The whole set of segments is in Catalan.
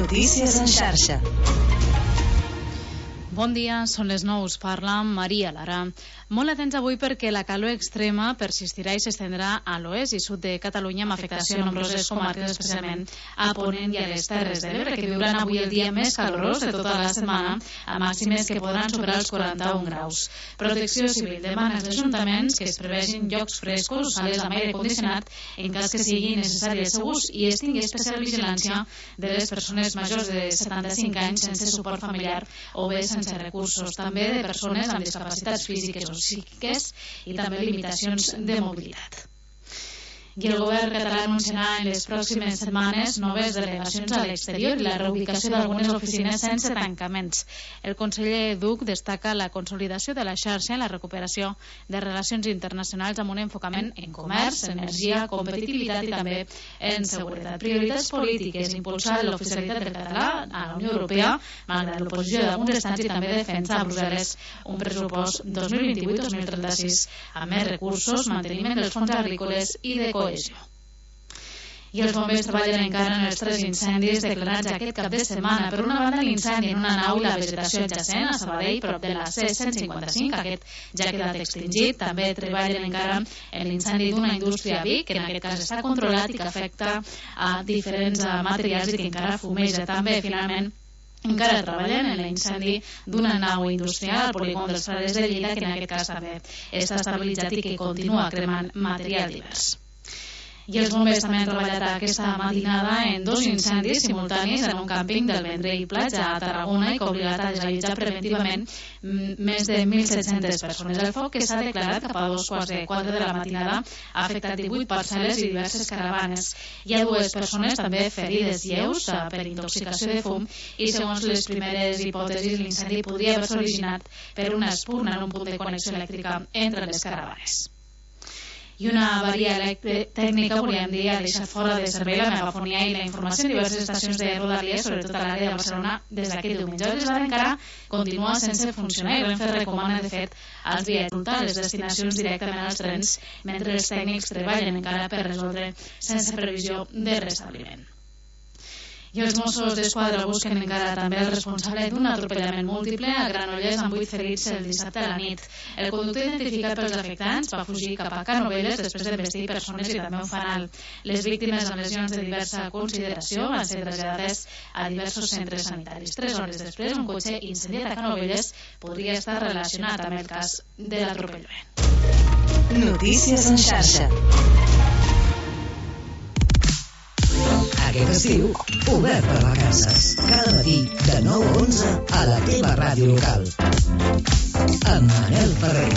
Notícies en xarxa. Bon dia, són les 9, us parla Maria Lara. Molt atents avui perquè la calor extrema persistirà i s'estendrà a l'oest i sud de Catalunya amb afectació a nombroses comarques, especialment a Ponent i a les Terres de l'Ebre, que viuran avui el dia més calorós de tota la setmana, a màximes que podran superar els 41 graus. Protecció Civil demana als ajuntaments que es prevegin llocs frescos o sales amb aire condicionat en cas que sigui necessari els seu ús i es tingui especial vigilància de les persones majors de 75 anys sense suport familiar o bé sense recursos, també de persones amb discapacitats físiques o psíquiques i també limitacions de mobilitat. I el govern català anunciarà en les pròximes setmanes noves delegacions a l'exterior i la reubicació d'algunes oficines sense tancaments. El conseller Duch destaca la consolidació de la xarxa i la recuperació de relacions internacionals amb un enfocament en comerç, energia, competitivitat i també en seguretat. Prioritats polítiques, impulsar l'oficialitat del català a la Unió Europea, malgrat l'oposició d'alguns estats i també defensa a Brussel·les un pressupost 2028-2036 amb més recursos, manteniment dels fons agrícoles i de cohesió. I els bombers treballen encara en els 3 incendis declarats aquest cap de setmana. Per una banda, l'incendi en una nau i la vegetació adjacent a Sabadell, prop de la C-155, aquest ja ha quedat extingit. També treballen encara en l'incendi d'una indústria a Vic, que en aquest cas està controlat i que afecta a diferents materials i que encara fumeja. També, finalment, encara treballen en l'incendi d'una nau industrial al polígon dels Frares de Lleida, que en aquest cas també està estabilitzat i que continua cremant material divers. I els bombers també han treballat aquesta matinada en 2 incendis simultanis en un càmping del Vendrell Platja a Tarragona i que ha obligat a desallotjar preventivament més de 1.700 persones. El foc, que s'ha declarat cap a 2:45 de la matinada, ha afectat 18 parcel·les i diverses caravanes. Hi ha 2 persones també ferides lleus per intoxicació de fum i, segons les primeres hipòtesis, l'incendi podria haver-se originat per una espurna en un punt de connexió elèctrica entre les caravanes. I una avaria tècnica, volíem dir, ha deixat fora de servei la megafonia i la informació en diverses estacions de Rodalies, sobretot a l'àrea de Barcelona, des d'aquest diumenge. A hores d'ara encara continua sense funcionar i Renfe recomana, de fet, als viatges les destinacions directament als trens, mentre els tècnics treballen encara per resoldre sense previsió de restabliment. I els Mossos d'Esquadra busquen encara també el responsable d'un atropellament múltiple a Granollers amb 8 ferits el dissabte a la nit. El conductor identificat pels afectants va fugir cap a Canovelles després d'envestir persones i també un fanal. Les víctimes amb lesions de diversa consideració van ser traslladades a diversos centres sanitaris. 3 hores després, un cotxe incendiat a Canovelles podria estar relacionat amb el cas de l'atropellament. Notícies en xarxa. Aquest estiu, obert per vacances. Cada matí, de 9 a 11, a la teva ràdio local. Amb Manel Ferrer.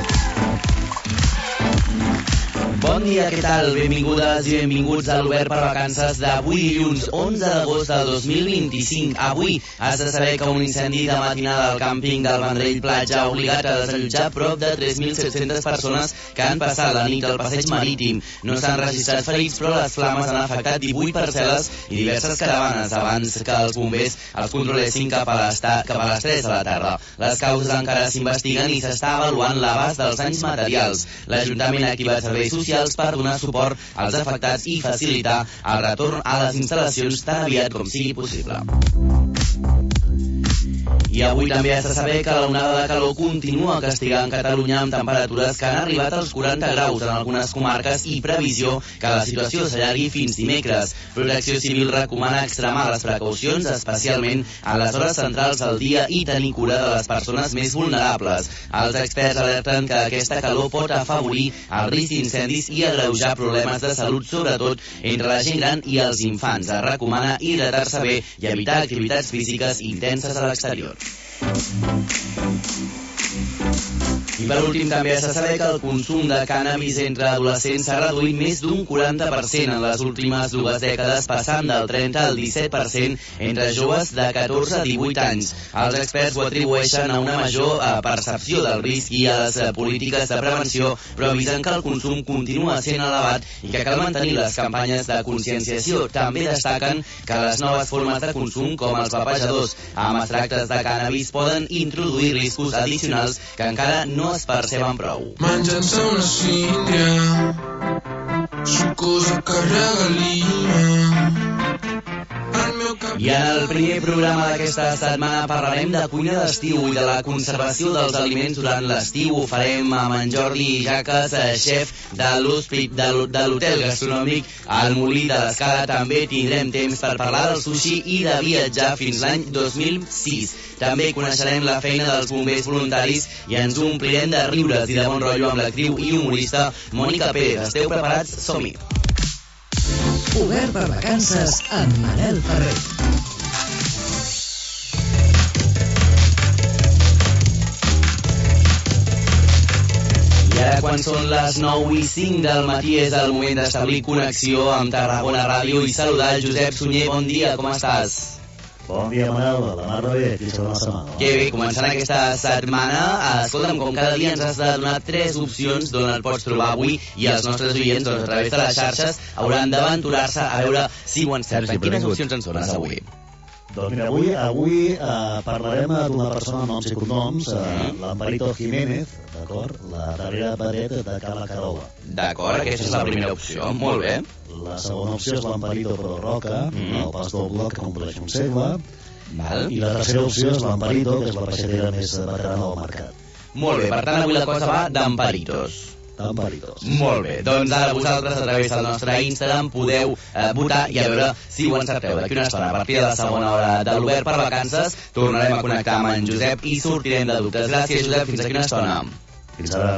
Bon dia, què tal? Benvingudes i benvinguts a l'Obert per Vacances d'avui dilluns 11 d'agost del 2025. Avui has de saber que un incendi de matinada al càmping del Vendrell Platja ha obligat a desallotjar prop de 3.700 persones que han passat la nit al passeig marítim. No s'han registrat ferits, però les flames han afectat 18 parcel·les i diverses caravanes abans que els bombers els controlessin cap a les 3 de la tarda. Les causes encara s'investiguen i s'està avaluant l'abast dels danys materials. L'Ajuntament ha activat serveis socials per donar suport als afectats i facilitar el retorn a les instal·lacions tan aviat com sigui possible. I avui també has de saber que l'onada de calor continua castigant Catalunya amb temperatures que han arribat als 40 graus en algunes comarques i previsió que la situació s'allargui fins dimecres. Protecció Civil recomana extremar les precaucions, especialment a les hores centrals del dia i tenir cura de les persones més vulnerables. Els experts alerten que aquesta calor pot afavorir el risc d'incendis i agreujar problemes de salut, sobretot entre la gent gran i els infants. Es recomana hidratar-se bé i evitar activitats físiques intenses a l'exterior. I per últim també has de saber que el consum de cànnabis entre adolescents s'ha reduït més d'un 40% en les últimes 2 dècades, passant del 30 al 17% entre joves de 14 a 18 anys. Els experts ho atribueixen a una major percepció del risc i a les polítiques de prevenció, però avisen que el consum continua sent elevat i que cal mantenir les campanyes de conscienciació. També destaquen que les noves formes de consum, com els vapejadors amb extractes de cànnabis, poden introduir riscos addicionals que encara no es perceben prou. Menjant-se una síndria, sucosa que regalia. El meu I en el primer programa d'aquesta setmana parlarem de cuina d'estiu i de la conservació dels aliments durant l'estiu. Ho farem amb en Jordi Jaques, xef de l'hotel gastronòmic al Molí de l'Escala. També tindrem temps per parlar del sushi i de viatjar fins l'any 2006. També coneixerem la feina dels bombers voluntaris i ens omplirem de riures i de bon rotllo amb l'actriu i humorista Mònica Pérez. Esteu preparats? Som-hi! Obert per vacances amb Manel Ferrer. I ara, quan són les 9:05 del matí, és el moment d'establir connexió amb Tarragona Ràdio i saludar el Josep Sunyer. Bon dia, com estàs? Bon dia, Manel, la mar de bé, aquí serà la setmana. Que bé, començant aquesta setmana, escolta'm, com cada dia ens has de donar 3 opcions d'on et pots trobar avui, i els nostres oients, doncs, a través de les xarxes, hauran d'aventurar-se a veure si ho encerten. Quines opcions ens dones avui? Doncs mira, avui parlarem d'una persona amb noms i cognoms, l'Amparito Jiménez, d'acord? La darrera paret de Cala Carola. D'acord, aquesta és la primera opció, molt bé. La segona opció és l'Amparito Pro Roca, el pas doble que compleix un segle. I la tercera opció és l'Amparito, que és la peixatera més veterana del mercat. Molt bé, per tant, avui la cosa va d'Amparitos. Molt bé, doncs ara vosaltres a través del nostre Instagram podeu votar i a veure si ho encerteu. D'aquí una estona, a partir de la segona hora de l'Obert per Vacances, tornarem a connectar amb en Josep i sortirem de dubtes. Gràcies, Josep, fins aquí una estona. Fins ara.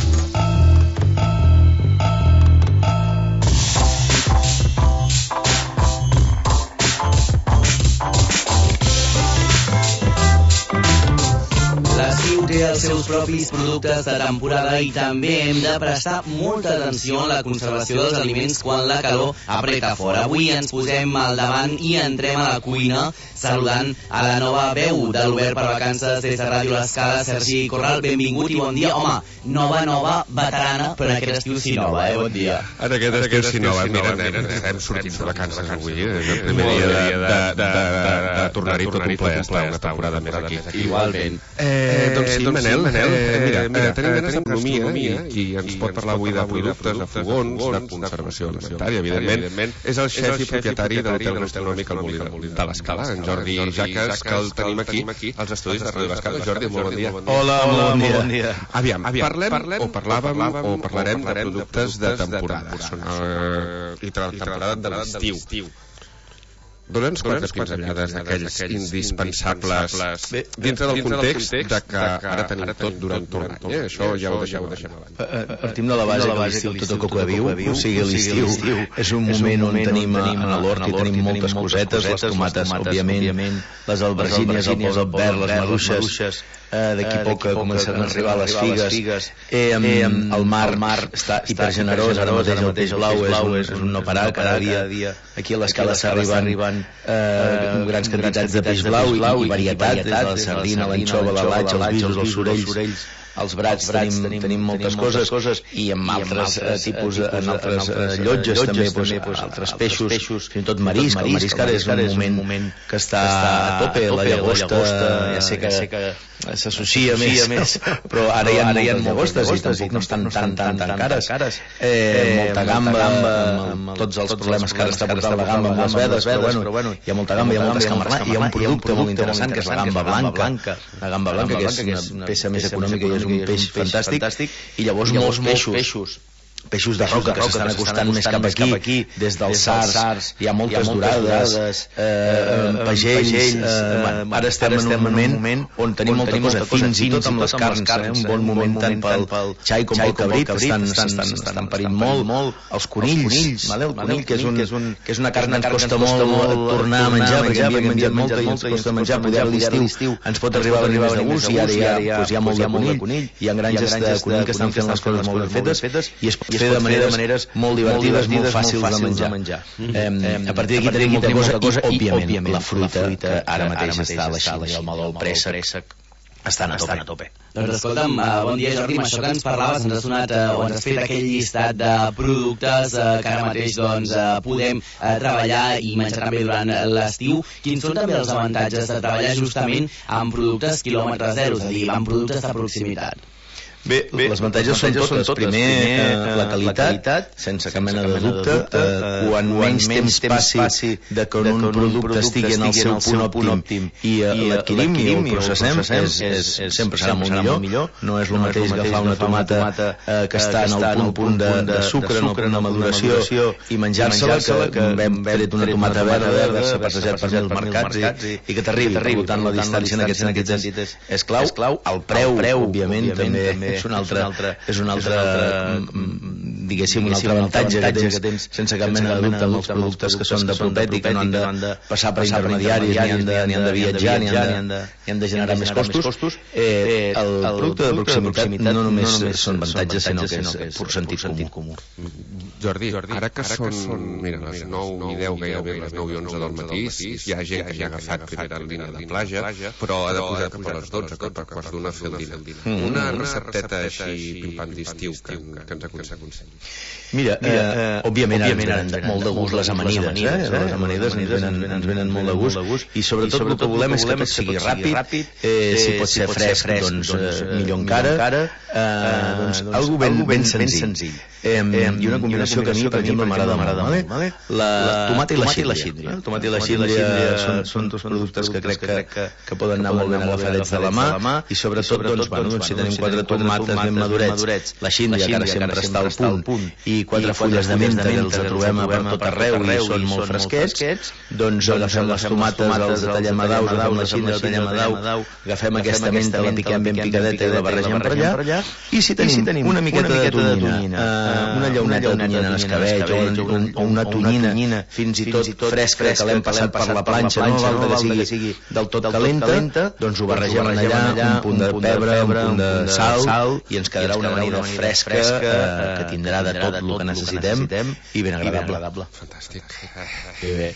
L'estiu té els seus propis productes de temporada i també hem de prestar molta atenció a la conservació dels aliments quan la calor apreta fora. Avui ens posem al davant i entrem a la cuina saludant a la nova veu de l'Obert per Vacances des de Ràdio L'Escala, Sergi Corral. Benvingut i bon dia. Home, nova, veterana, però en aquest estiu sí nova, bon dia. En aquest estiu sí nova. Mira, hem sortit de vacances avui, és el primer dia de tornar-hi tot un ple, estar una temporada més aquí. Igualment. Doncs sí, Manel, mira, tenim ganes d'economia i ens pot parlar avui de productes, de fogons, de conservació alimentària, evidentment. És el xef i propietari de l'hotel gastronòmic al Molí de l'Escala, en Jordi Jaques, que el tenim aquí als estudis de Ràdio L'Escala. Jordi, molt bon dia. Hola, molt bon dia. Aviam, parlarem de productes de temporada i de la temporada de l'estiu. Dona'ns quantes pinzellades d'aquells indispensables dintre del context de que ara tenim tot durant tot l'any. Això ja ho deixem abans. Partim de la base que l'estiu tot el coca viu, o sigui, l'estiu és un moment on tenim a l'hort i tenim moltes cosetes, les tomates, òbviament, les albergínies, el posat verd, les maduixes, d'aquí poc començaran a arribar les figues, el mar està hipergenerós, ara mateix el peix blau és un no parar, cada dia aquí a l'Escala s'arriben grans quantitats de peix blau i varietat, des de la sardina, l'anxova, la latxa, els visos, els sorells, als brats tenim moltes coses i amb altres tipus, en altres llotges també, altres peixos, fins i tot marisc. El marisc ara és un moment que està a tope, la llagosta, ja sé que s'associa més, però ara hi ha llagostes i tampoc no estan tan cares. Molta gamba, amb tots els problemes que ara està portant la gamba amb les vedes, però bueno, hi ha molta gamba, hi ha molta escamarlà, i hi ha un producte molt interessant que és la gamba blanca, que és una peça més econòmica i és un peix fantàstic, i llavors molts peixos de roca que s'estan acostant més cap aquí, des dels sars, hi ha moltes dorades, pagells. Ara estem en un moment on tenim molta cosa, fins i tot amb les carns, un bon moment tant pel xai com pel cabrit, estan parint molt. Els conills, el conill, que és una carn que ens costa molt tornar a menjar, perquè hem menjat molta i ens costa menjar, poder a l'estiu ens pot arribar a venir més de gust, i ara hi ha molt de conill, hi ha granges de conill que estan fent les coses molt ben fetes, i es pot fer de maneres molt divertides, molt fàcils de menjar. A partir d'aquí tenim molta cosa i, òbviament, la fruita que ara mateix està a la Xina, el meló, el préssec, estan a tope. Doncs escolta'm, bon dia Jordi, amb això que ens parlaves ens has donat o ens has fet aquell llistat de productes que ara mateix podem treballar i menjar també durant l'estiu. Quins són també els avantatges de treballar justament amb productes quilòmetre zero, és a dir, amb productes de proximitat? Bé, les avantatges són totes. Primer, la qualitat, sense cap mena de dubte. Quan menys temps passi de que un producte estigui en el seu punt òptim i l'adquirim i el processem, sempre serà molt millor. No és el mateix agafar una tomata que està en el punt de sucre, en el punt de maduració, i menjar-se-la, que hem tret una tomata verda, s'ha passejat per els mercats i que t'arribi. Per tant, la distància en aquest sentit és clau. El preu, òbviament, també és un altre diguéssim, un altre avantatge que tens sense cap mena de dubte amb els productes que són de propet i que no han de passar per intermediaris, ni han de viatjar, ni han de generar més costos. El producte de proximitat no només són avantatges, sinó que és pur sentit comú. Jordi, ara que són, mira, les 9 i 10, gairebé les 9 i 11 del matí, hi ha gent que ja ha agafat primera línia de platja, però ha de pujar cap a les 12, cap a quarts d'una a fer el dinar. Una recepteta així pimpant d'estiu que ens aconsellis. Mira, òbviament ens venen molt de gust les amanides, les amanides ens venen molt de gust, i sobretot el que volem és que tot sigui ràpid, si pot ser fresc, doncs millor encara, algo ben senzill. I una combinació que a mi, per exemple, m'agrada molt. La tomata i la xíndria. La tomata i la xíndria són dos productes que crec que poden anar molt ben agafadets de la mà, i sobretot, si tenim 4 tomates ben madurets, la xíndria, que ara sempre està al punt, i 4 fulles de menta que els trobem per tot arreu i són molt fresquets, doncs agafem les tomates, els tallem a daus, agafem la xíndria, la tallem a dau, agafem aquesta menta, la piquem ben picadeta i la barregem per allà, i si tenim una miqueta de tonyina, una llauneta de tonyina en escabetx o una tonyina fins i tot fresca que l'hem passat per la planxa, no val que sigui del tot calenta, doncs ho barregem allà, un punt de pebre, un punt de sal, i ens quedarà una amanida fresca que tindrà de tot el que necessitem i ben agradable. Fantàstic. Bé.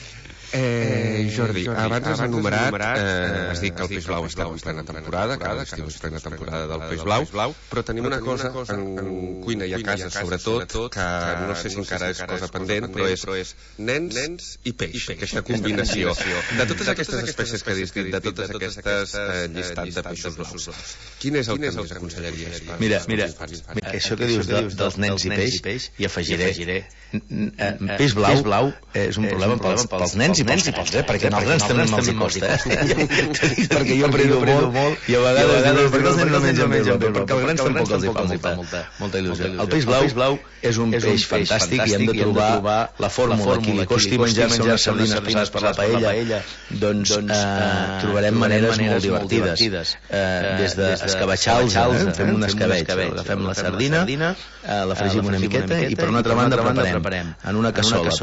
Jordi, abans has enumerat, has dit que el peix blau estava en plena temporada, cada estiu és plena temporada del peix blau, però tenim una cosa en cuina i a casa, sobretot, que no sé si encara és cosa pendent, però és nens i peix, aquesta combinació. De totes aquestes espècies que has dit, de totes aquestes llistats de peixos blaus, quin és el que ens aconsellaries? Mira, això que dius dels nens i peix, hi afegiré peix blau és un problema pels nens i pels nens, perquè als nens també els hi costa, perquè jo prendo molt i a vegades dius, per què els nens no mengen peix blau? Perquè als nens tampoc els hi fa molta il·lusió. El peix blau és un peix fantàstic i hem de trobar la fórmula. Qui li costi menjar-se unes sardines passades per la paella, doncs trobarem maneres molt divertides, des d'escabetxar-los, fem un escabetx, agafem la sardina, la fregim una miqueta i per una altra banda preparem en una cassola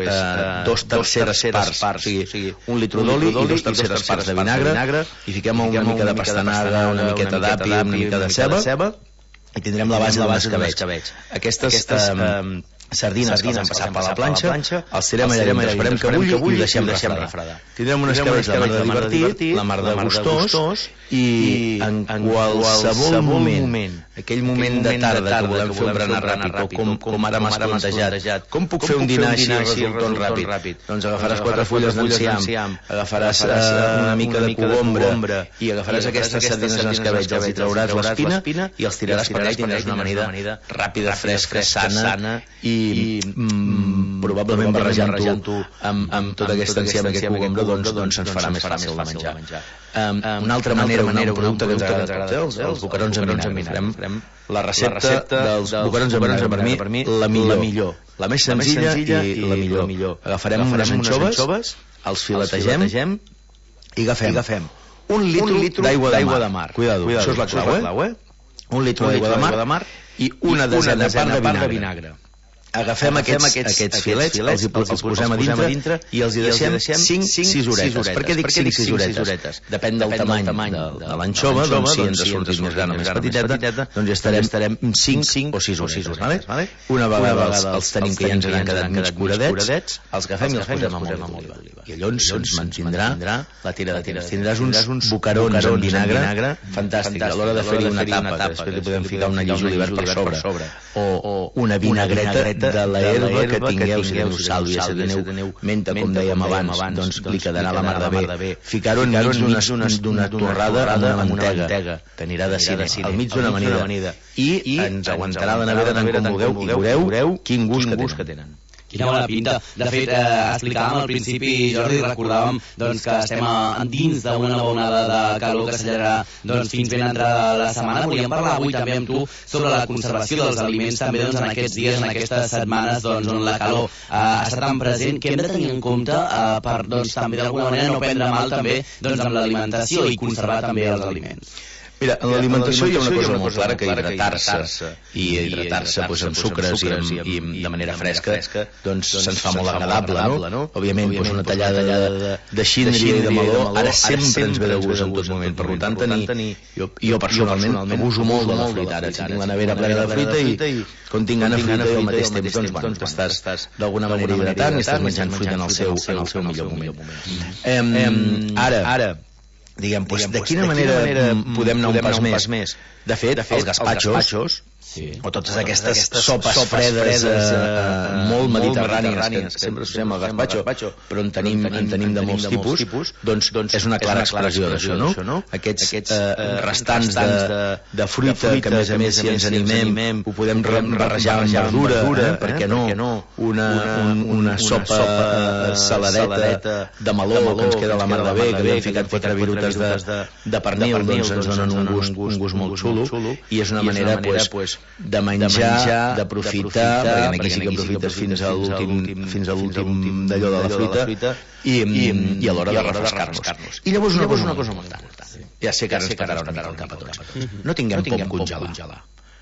2/3 parts, o sigui, 1 litre d'oli i 2/3 parts de vinagre, i fiquem una mica de pastanaga, una miqueta d'api, una mica de ceba, i tindrem la base de l'escabetx. Aquestes sardines que han passat per la planxa, els tirem allà dintre, esperem que bulli i ho deixem refredar. Tindrem un escabetx de mar de divertit, la mar de gustós, i en qualsevol moment, aquell moment de tarda que volem fer un berenar ràpid, o com ara m'has plantejat, com puc fer un dinar així resultant ràpid? Doncs agafaràs 4 fulles d'enciam, agafaràs una mica de cogombre i agafaràs aquestes sardines en escabetx, els hi trauràs l'espina i els tiraràs per allà i tindràs una amanida ràpida, fresca, sana i probablement barrejant-ho amb tota aquesta enciam, aquest cogombre, doncs ens farà més fàcil de menjar. Una altra manera, un producte que ens agrada, els boquerons amb vinagre. La recepta dels boquerons amb vinagre, per mi, la millor. La més senzilla i la millor. Agafarem unes anxoves, els filetegem i agafem 1 litre d'aigua de mar. Cuidado, això és la clau, 1 litre d'aigua de mar i una desena part de vinagre. Agafem aquests filets, els posem a dintre i els hi deixem 5-6 horetes. Per què dic 5-6 horetes? Depèn del tamany de l'anxova, doncs si ens ha sortit més gran o més petiteta, doncs ja estarem 5 o 6 horetes. Una vegada els tenim que ja ens han quedat mig curadets, els agafem i els posem amb oli d'oliva. I llavors ens mantindrà la tira de tires. Tindràs uns boquerons amb vinagre fantàstic. A l'hora de fer-hi una tapa, després li podem ficar una lliç d'olivat per sobre, o una vinagreta de la herba que tingueu, si teniu sàlvia, si teniu menta, com dèiem abans, doncs li quedarà la mar de bé. Ficar-ho enmig d'una torrada amb una mantega, que anirà de cine, al mig d'una amanida, i ens aguantarà la nevera tant com vulgueu, i veureu quin gust que tenen. Quina bona pinta. De fet, explicàvem al principi, Jordi, recordàvem que estem dins d'una nova onada de calor que s'allargarà fins ben entrada la setmana. Volíem parlar avui també amb tu sobre la conservació dels aliments també en aquests dies, en aquestes setmanes on la calor està tan present. Què hem de tenir en compte per també d'alguna manera no prendre mal també amb l'alimentació i conservar també els aliments? Mira, en l'alimentació hi ha una cosa molt clara, que hidratar-se, i hidratar-se amb sucres i de manera fresca, doncs se'ns fa molt agradable, no? Òbviament, una tallada de síndria i de meló ara sempre ens ve de gust en tot moment. Per tant, jo personalment abuso molt de la fruita. Ara, si tinc la nevera plena de fruita i quan tinc gana fruita i al mateix temps, doncs estàs d'alguna manera hidratant i estàs menjant fruita en el seu millor moment. Ara, diguem, de quina manera podem anar un pas més? De fet, els gaspatxos, o totes aquestes sopes fredes molt mediterrànies, que sempre associem al gaspatxo, però en tenim de molts tipus, doncs és una clara expressió d'això, no? Aquests restants de fruita, que a més si ens animem ho podem barrejar amb verdura, per què no? Una sopa saladeta de meló que ens queda a la mar de bé, que havíem ficat 4 virutes de pernil, doncs ens donen un gust molt xulo, i és una manera de menjar, d'aprofitar, perquè aquí sí que aprofites fins a l'últim d'allò de la fruita, i a l'hora de refrescar-nos. I llavors una cosa molt important. Ja sé que ara ens pagarà una mica el cap a tots. No tinguem por a congelar.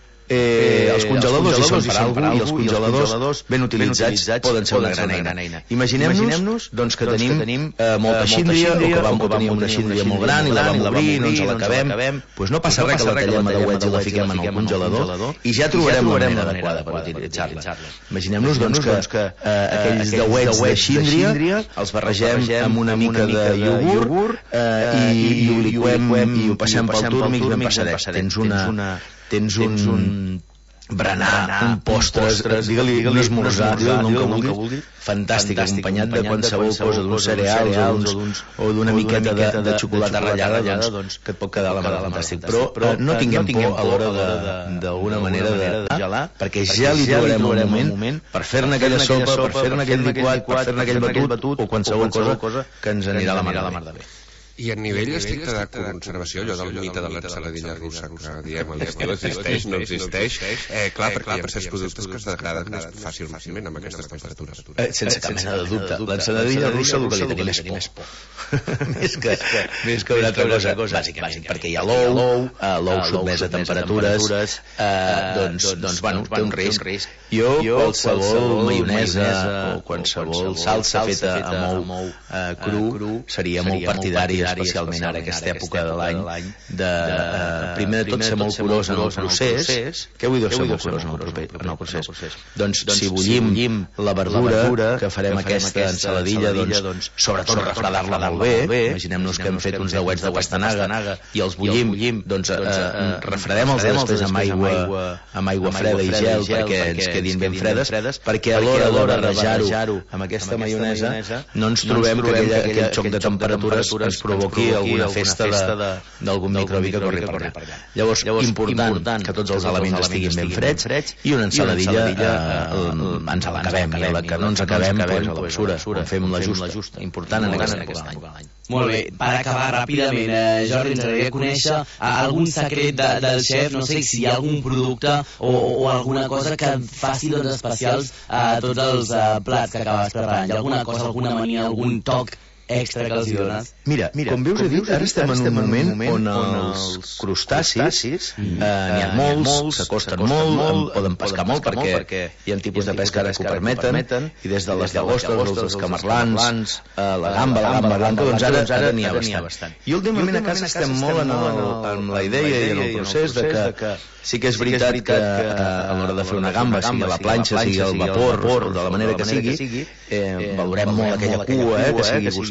Els congeladors hi són per alguna cosa, i els congeladors ben utilitzats poden ser una gran eina. Imaginem-nos que tenim molta síndria, o que vam tenir una síndria molt gran i la vam obrir, no ens l'acabem, doncs no passa res que la tallem a dauets i la fiquem en el congelador i ja trobarem la manera adequada per utilitzar-la. Imaginem-nos que aquells dauets de síndria els barregem amb una mica de iogurt i ho liquem i ho passem pel túrmix ben passadet. Tens un berenar, un postres, digue-li un esmorzar, el nom que vulgui, fantàstic, acompanyat de qualsevol cosa, d'uns cereals o d'una miqueta de xocolata ratllada, doncs que et pot quedar a la mà fantàstic. Però no tinguem por a l'hora d'alguna manera de gelar, perquè ja li trobarem un moment per fer-ne aquella sopa, per fer-ne aquell liquat, per fer-ne aquell batut o qualsevol cosa que ens anirà a la mar de bé. I a nivell estricte de conservació, allò del mite de l'ensaladilla russa que diem a l'estiu existeix, no existeix, clar, perquè hi ha certs productes que es degraden més fàcilment amb aquestes temperatures. Sense cap mena de dubte. L'ensaladilla russa el que li tenim és por. Més que una altra cosa, bàsicament, perquè hi ha l'ou sotmès a temperatures, doncs, bueno, té un risc. Jo, qualsevol maionesa o qualsevol salsa feta amb ou cru seria molt partidari, especialment ara aquesta època de l'any, de primer de tot ser molt curós en el procés. Què vull dir ser molt curós en el procés? Doncs si bullim la verdura que farem aquesta ensaladilla, doncs sobretot refredar-la molt bé. Imaginem-nos que hem fet uns dauets de pastanaga i els bullim, doncs refredem-els després amb aigua freda i gel perquè ens quedin ben fredes, perquè a l'hora de barrejar-ho amb aquesta maionesa no ens trobem que aquell xoc de temperatures ens provoqui alguna festa d'algun microbi que corri per allà. Llavors, important que tots els elements estiguin ben freds i una ensaladilla ens l'acabem, i a la que no ens acabem, doncs a la bessura, quan fem la justa. Important en aquesta època de l'any. Molt bé, per acabar ràpidament, Jordi, ens agradaria conèixer algun secret del xef, no sé si hi ha algun producte o alguna cosa que faci especials a tots els plats que acabes preparant. Hi ha alguna cosa, alguna mania, algun toc extra que els dones? Mira, com bé us he dit, ara estem en un moment on els crustacis n'hi ha molts, s'acosten molt, poden pescar molt perquè hi ha tipus de pesca que ho permeten, i des de les llagostes, els camarlans, la gamba blanca, doncs ara n'hi ha bastant. I últimament a casa estem molt en la idea i en el procés de que sí que és veritat que a l'hora de fer una gamba, sigui a la planxa, sigui al vapor, de la manera que sigui, valorem molt aquella cua, que sigui gustosa,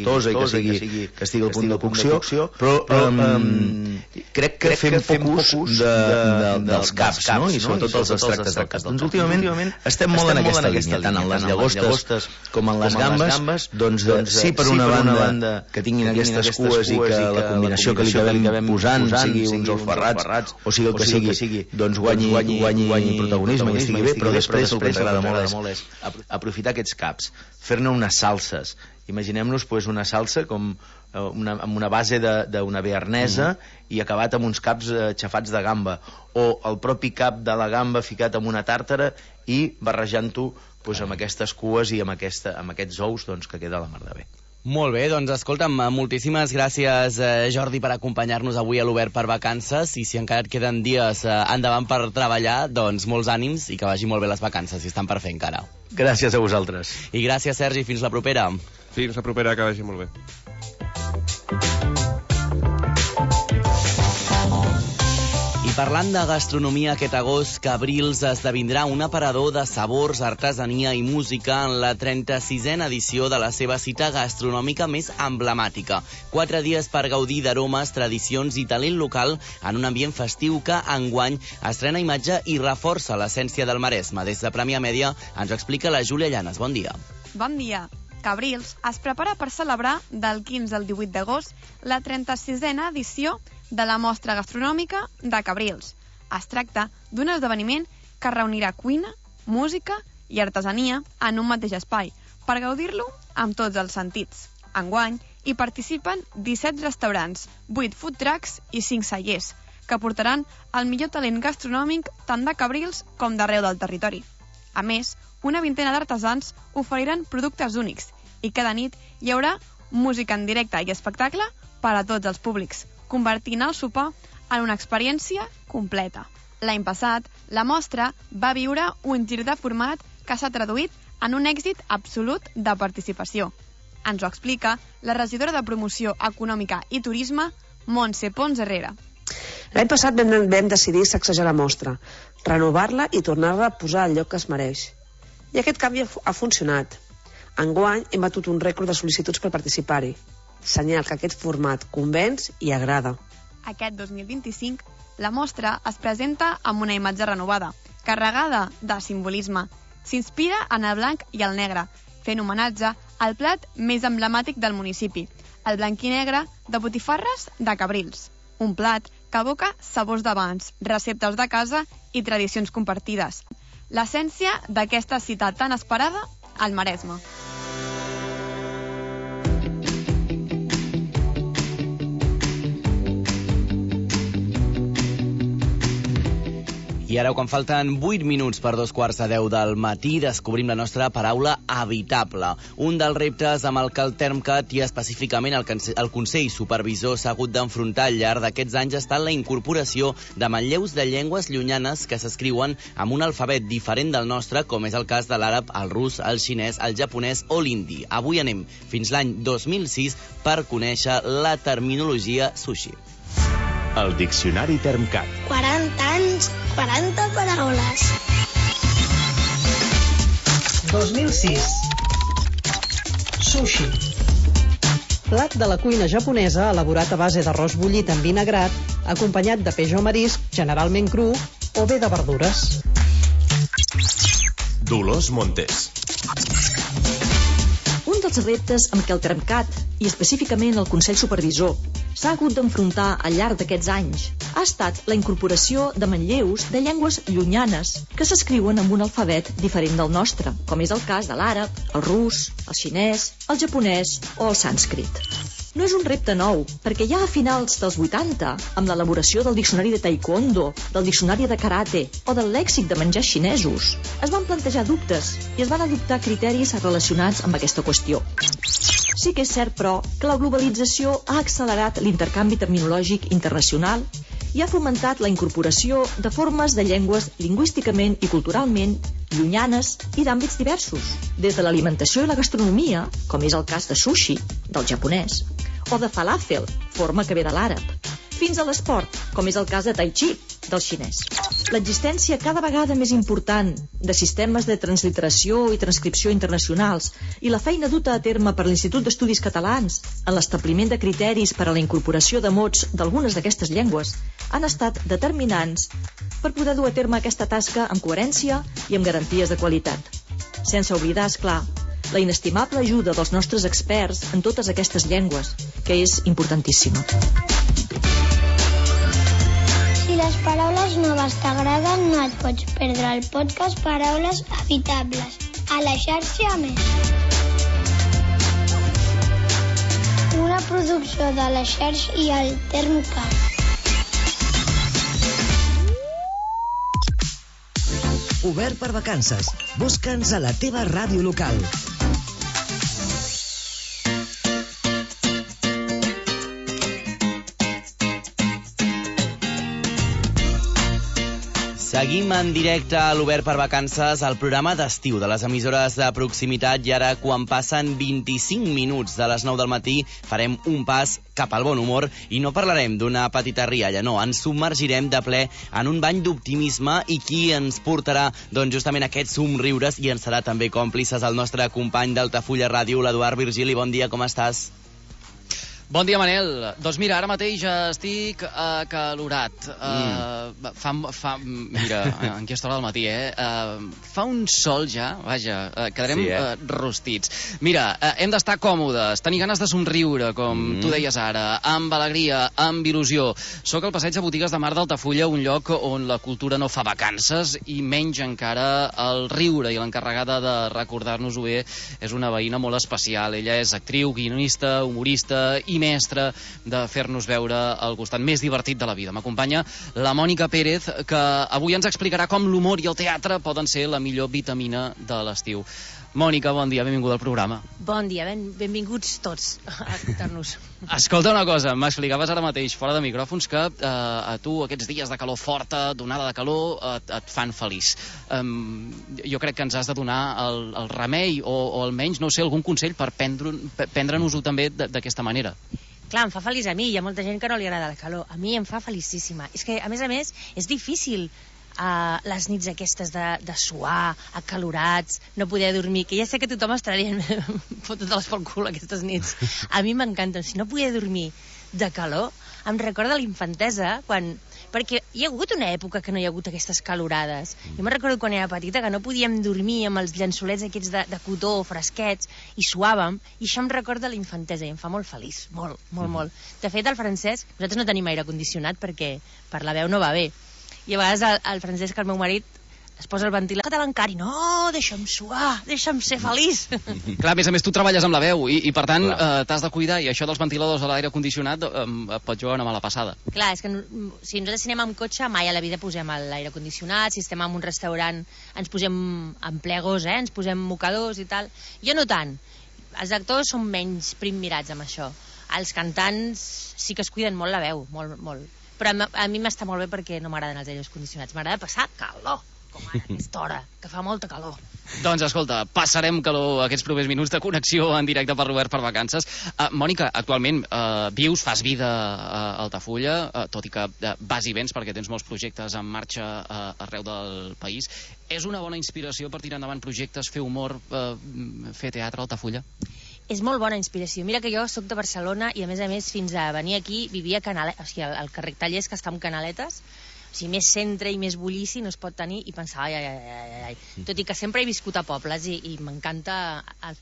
gustosa i que estigui al punt de cocció, però crec que fem poc ús dels caps, no? I sobretot dels extractes del cap. Doncs últimament estem molt en aquesta línia, tant en les llagostes com en les gambes, doncs sí, per una banda que tinguin aquestes cues i que la combinació que li acabem posant sigui uns ous ferrats o sigui el que sigui, doncs guanyi protagonisme i estigui bé, però després el que ens agrada molt és aprofitar aquests caps, fer-ne unes salses. Imaginem-nos una salsa com amb una base d'una bearnesa i acabat amb uns caps xafats de gamba, o el propi cap de la gamba ficat amb una tàrtara i barrejant-ho amb aquestes cues i amb aquests ous que queda la mar de bé. Molt bé, doncs escolta'm, moltíssimes gràcies, Jordi, per acompanyar-nos avui a l'Obert per Vacances, i si encara et queden dies endavant per treballar, doncs molts ànims i que vagi molt bé les vacances, si estan per fer encara. Gràcies a vosaltres. I gràcies, Sergi, fins la propera. Fins la propera, que vagi molt bé. I parlant de gastronomia, aquest agost Cabrils esdevindrà un aparador de sabors, artesania i música en la 36a edició de la seva cita gastronòmica més emblemàtica. 4 dies per gaudir d'aromes, tradicions i talent local en un ambient festiu que enguany estrena imatge i reforça l'essència del Maresme. Des de Premià Mèdia ens ho explica la Júlia Llanes. Bon dia. Bon dia. Cabrils es prepara per celebrar del 15 al 18 d'agost la 36a edició de la mostra gastronòmica de Cabrils. Es tracta d'un esdeveniment que reunirà cuina, música i artesania en un mateix espai, per gaudir-lo amb tots els sentits. Enguany hi participen 17 restaurants, 8 food trucks i 5 cellers, que portaran el millor talent gastronòmic tant de Cabrils com d'arreu del territori. A més, una vintena d'artesans oferiran productes únics i cada nit hi haurà música en directe i espectacle per a tots els públics, convertint el sopar en una experiència completa. L'any passat, la mostra va viure un gir de format que s'ha traduït en un èxit absolut de participació. Ens ho explica la regidora de Promoció Econòmica i Turisme, Montse Pons Herrera. L'any passat vam decidir sacsejar la mostra, renovar-la i tornar-la a posar al lloc que es mereix. I aquest canvi ha funcionat. Enguany hem batut un rècord de sol·licituds per participar-hi. Senyal que aquest format convenç i agrada. Aquest 2025, la mostra es presenta amb una imatge renovada, carregada de simbolisme. S'inspira en el blanc i el negre, fent homenatge al plat més emblemàtic del municipi, el blanc i negre de botifarres de Cabrils. Un plat que evoca sabors d'abans, receptes de casa i tradicions compartides. L'essència d'aquesta cita tan esperada al Maresme. I ara, quan falten 8 minuts per 2:45 del matí, descobrim la nostra paraula habitable. Un dels reptes amb el que el Termcat i específicament el Consell Supervisor s'ha hagut d'enfrontar al llarg d'aquests anys ha estat la incorporació de manlleus de llengües llunyanes que s'escriuen amb un alfabet diferent del nostre, com és el cas de l'àrab, el rus, el xinès, el japonès o l'hindi. Avui anem fins l'any 2006 per conèixer la terminologia sushi. El Diccionari Termcat. 40 anys, 40 paraules. 2006. Sushi. Plat de la cuina japonesa elaborat a base d'arròs bullit en vinagrat, acompanyat de peix o marisc, generalment cru, o bé de verdures. Dolors Montes. Un dels reptes amb què el Termcat, i específicament el Consell Supervisor, s'ha hagut d'enfrontar al llarg d'aquests anys ha estat la incorporació de manlleus de llengües llunyanes que s'escriuen amb un alfabet diferent del nostre, com és el cas de l'àrab, el rus, el xinès, el japonès o el sànscrit. No és un repte nou, perquè ja a finals dels 80, amb l'elaboració del diccionari de taekwondo, del diccionari de karate o del lèxic de menjars xinesos, es van plantejar dubtes i es van adoptar criteris relacionats amb aquesta qüestió. Sí que és cert, però, que la globalització ha accelerat l'intercanvi terminològic internacional i ha fomentat la incorporació de formes de llengües lingüísticament i culturalment llunyanes i d'àmbits diversos, des de l'alimentació i la gastronomia, com és el cas de sushi, del japonès, o de falafel, forma que ve de l'àrab, fins a l'esport, com és el cas de tai chi, del xinès. L'existència cada vegada més important de sistemes de transliteració i transcripció internacionals i la feina duta a terme per l'Institut d'Estudis Catalans en l'establiment de criteris per a la incorporació de mots d'algunes d'aquestes llengües han estat determinants per poder dur a terme aquesta tasca amb coherència i amb garanties de qualitat. Sense oblidar, esclar, la inestimable ajuda dels nostres experts en totes aquestes llengües, que és importantíssima. Si les paraules noves t'agraden, no et pots perdre el podcast Paraules Evitables, a la xarxa Més. Una producció de la xarxa i el Termcat. Obert per vacances. Busca'ns a la teva ràdio local. Seguim en directe a l'Obert per Vacances, el programa d'estiu de les emissores de proximitat, i ara, quan passen 25 minuts de les 9 del matí, farem un pas cap al bon humor i no parlarem d'una petita rialla, no, ens submergirem de ple en un bany d'optimisme, i qui ens portarà doncs justament aquests somriures i ens serà també còmplices el nostre company d'Altafulla Ràdio, l'Eduard Virgili. Bon dia, com estàs? Bon dia, Manel. Doncs mira, ara mateix estic acalorat. Mira, en aquesta hora del matí, fa un sol ja, vaja, quedarem rostits. Mira, hem d'estar còmodes, tenir ganes de somriure, com tu deies ara, amb alegria, amb il·lusió. Soc al passeig de botigues de Mar d'Altafulla, un lloc on la cultura no fa vacances, i menys encara el riure, i l'encarregada de recordar-nos-ho bé és una veïna molt especial. Ella és actriu, guionista, humorista i mestra de fer-nos veure el costat més divertit de la vida. M'acompanya la Mònica Pérez, que avui ens explicarà com l'humor i el teatre poden ser la millor vitamina de l'estiu. Mònica, bon dia, benvinguda al programa. Bon dia, benvinguts tots a escoltar-nos. Escolta una cosa, m'explicaves ara mateix, fora de micròfons, que a tu aquests dies de calor forta, d'onada de calor, et fan feliç. Jo crec que ens has de donar el remei, o almenys, no sé, algun consell per prendre-nos-ho també d'aquesta manera. Clar, em fa feliç a mi, hi ha molta gent que no li agrada la calor. A mi em fa felicíssima. És que, a més, és difícil les nits aquestes de suar, acalorats, no poder dormir, que ja sé que tothom estarà dient fotut-les pel cul aquestes nits. A mi m'encanten. Si no poder dormir de calor, em recorda la infantesa, perquè hi ha hagut una època que no hi ha hagut aquestes calorades. Jo me'n recordo quan era petita que no podíem dormir amb els llençolets aquests de cotó fresquets i suàvem, i això em recorda la infantesa i em fa molt feliç, molt, molt, molt. De fet, el Francesc, nosaltres no tenim aire condicionat perquè per la veu no va bé, i a vegades el Francesc, el meu marit, es posa el ventilador que te l'encari. No, deixa'm suar, deixa'm ser feliç. Clar, a més, tu treballes amb la veu i per tant, t'has de cuidar, i això dels ventiladors a l'aire condicionat et pot jugar una mala passada. Clar, és que si nosaltres anem amb cotxe, mai a la vida posem l'aire condicionat. Si estem en un restaurant, ens posem en plegos, ens posem mocadors i tal. Jo no tant. Els actors són menys primmirats amb això. Els cantants sí que es cuiden molt la veu, molt, molt. Però a mi m'està molt bé perquè no m'agraden els aires condicionats. M'agrada passar calor, com ara, aquesta hora, que fa molta calor. Doncs escolta, passarem calor aquests propers minuts de connexió en directe per l'Obert per Vacances. Mònica, actualment vius, fas vida a Altafulla, tot i que vas i vens perquè tens molts projectes en marxa arreu del país. És una bona inspiració per tirar endavant projectes, fer humor, fer teatre a Altafulla? És molt bona inspiració. Mira que jo sóc de Barcelona i, a més, fins a venir aquí vivia o sigui, al carrer Tallers, que està amb Canaletes. O sigui, més centre i més bullici no es pot tenir, i pensava, ai. Tot i que sempre he viscut a pobles i m'encanta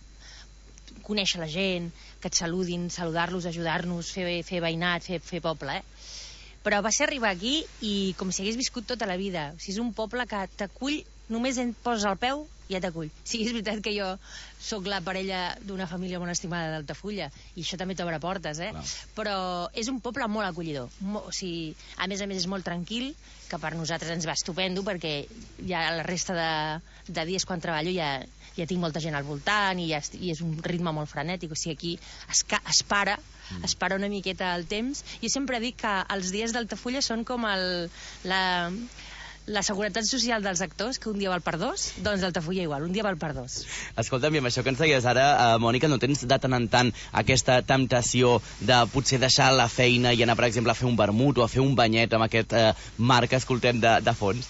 conèixer la gent, que et saludin, saludar-los, ajudar-nos, fer veïnat, fer poble, Però va ser arribar aquí i com si hagués viscut tota la vida. O sigui, és un poble que t'acull, només en poses el peu, ja t'acull. Sí, és veritat que jo sóc la parella d'una família molt estimada d'Altafulla i això també t'obre portes, Però és un poble molt acollidor. O sigui, a més és molt tranquil, que per nosaltres ens va estupendo, perquè ja la resta de dies quan treballo ja tinc molta gent al voltant i és un ritme molt frenètic. O sigui, aquí es para una miqueta el temps. Jo sempre dic que els dies d'Altafulla són com la seguretat social dels actors, que un dia val per dos, doncs d'Altafulla igual, un dia val per dos. Escolta'm, i amb això que ens deies ara, Mònica, no tens de tant en tant aquesta temptació de potser deixar la feina i anar, per exemple, a fer un vermut o a fer un banyet amb aquest mar que escoltem de fons?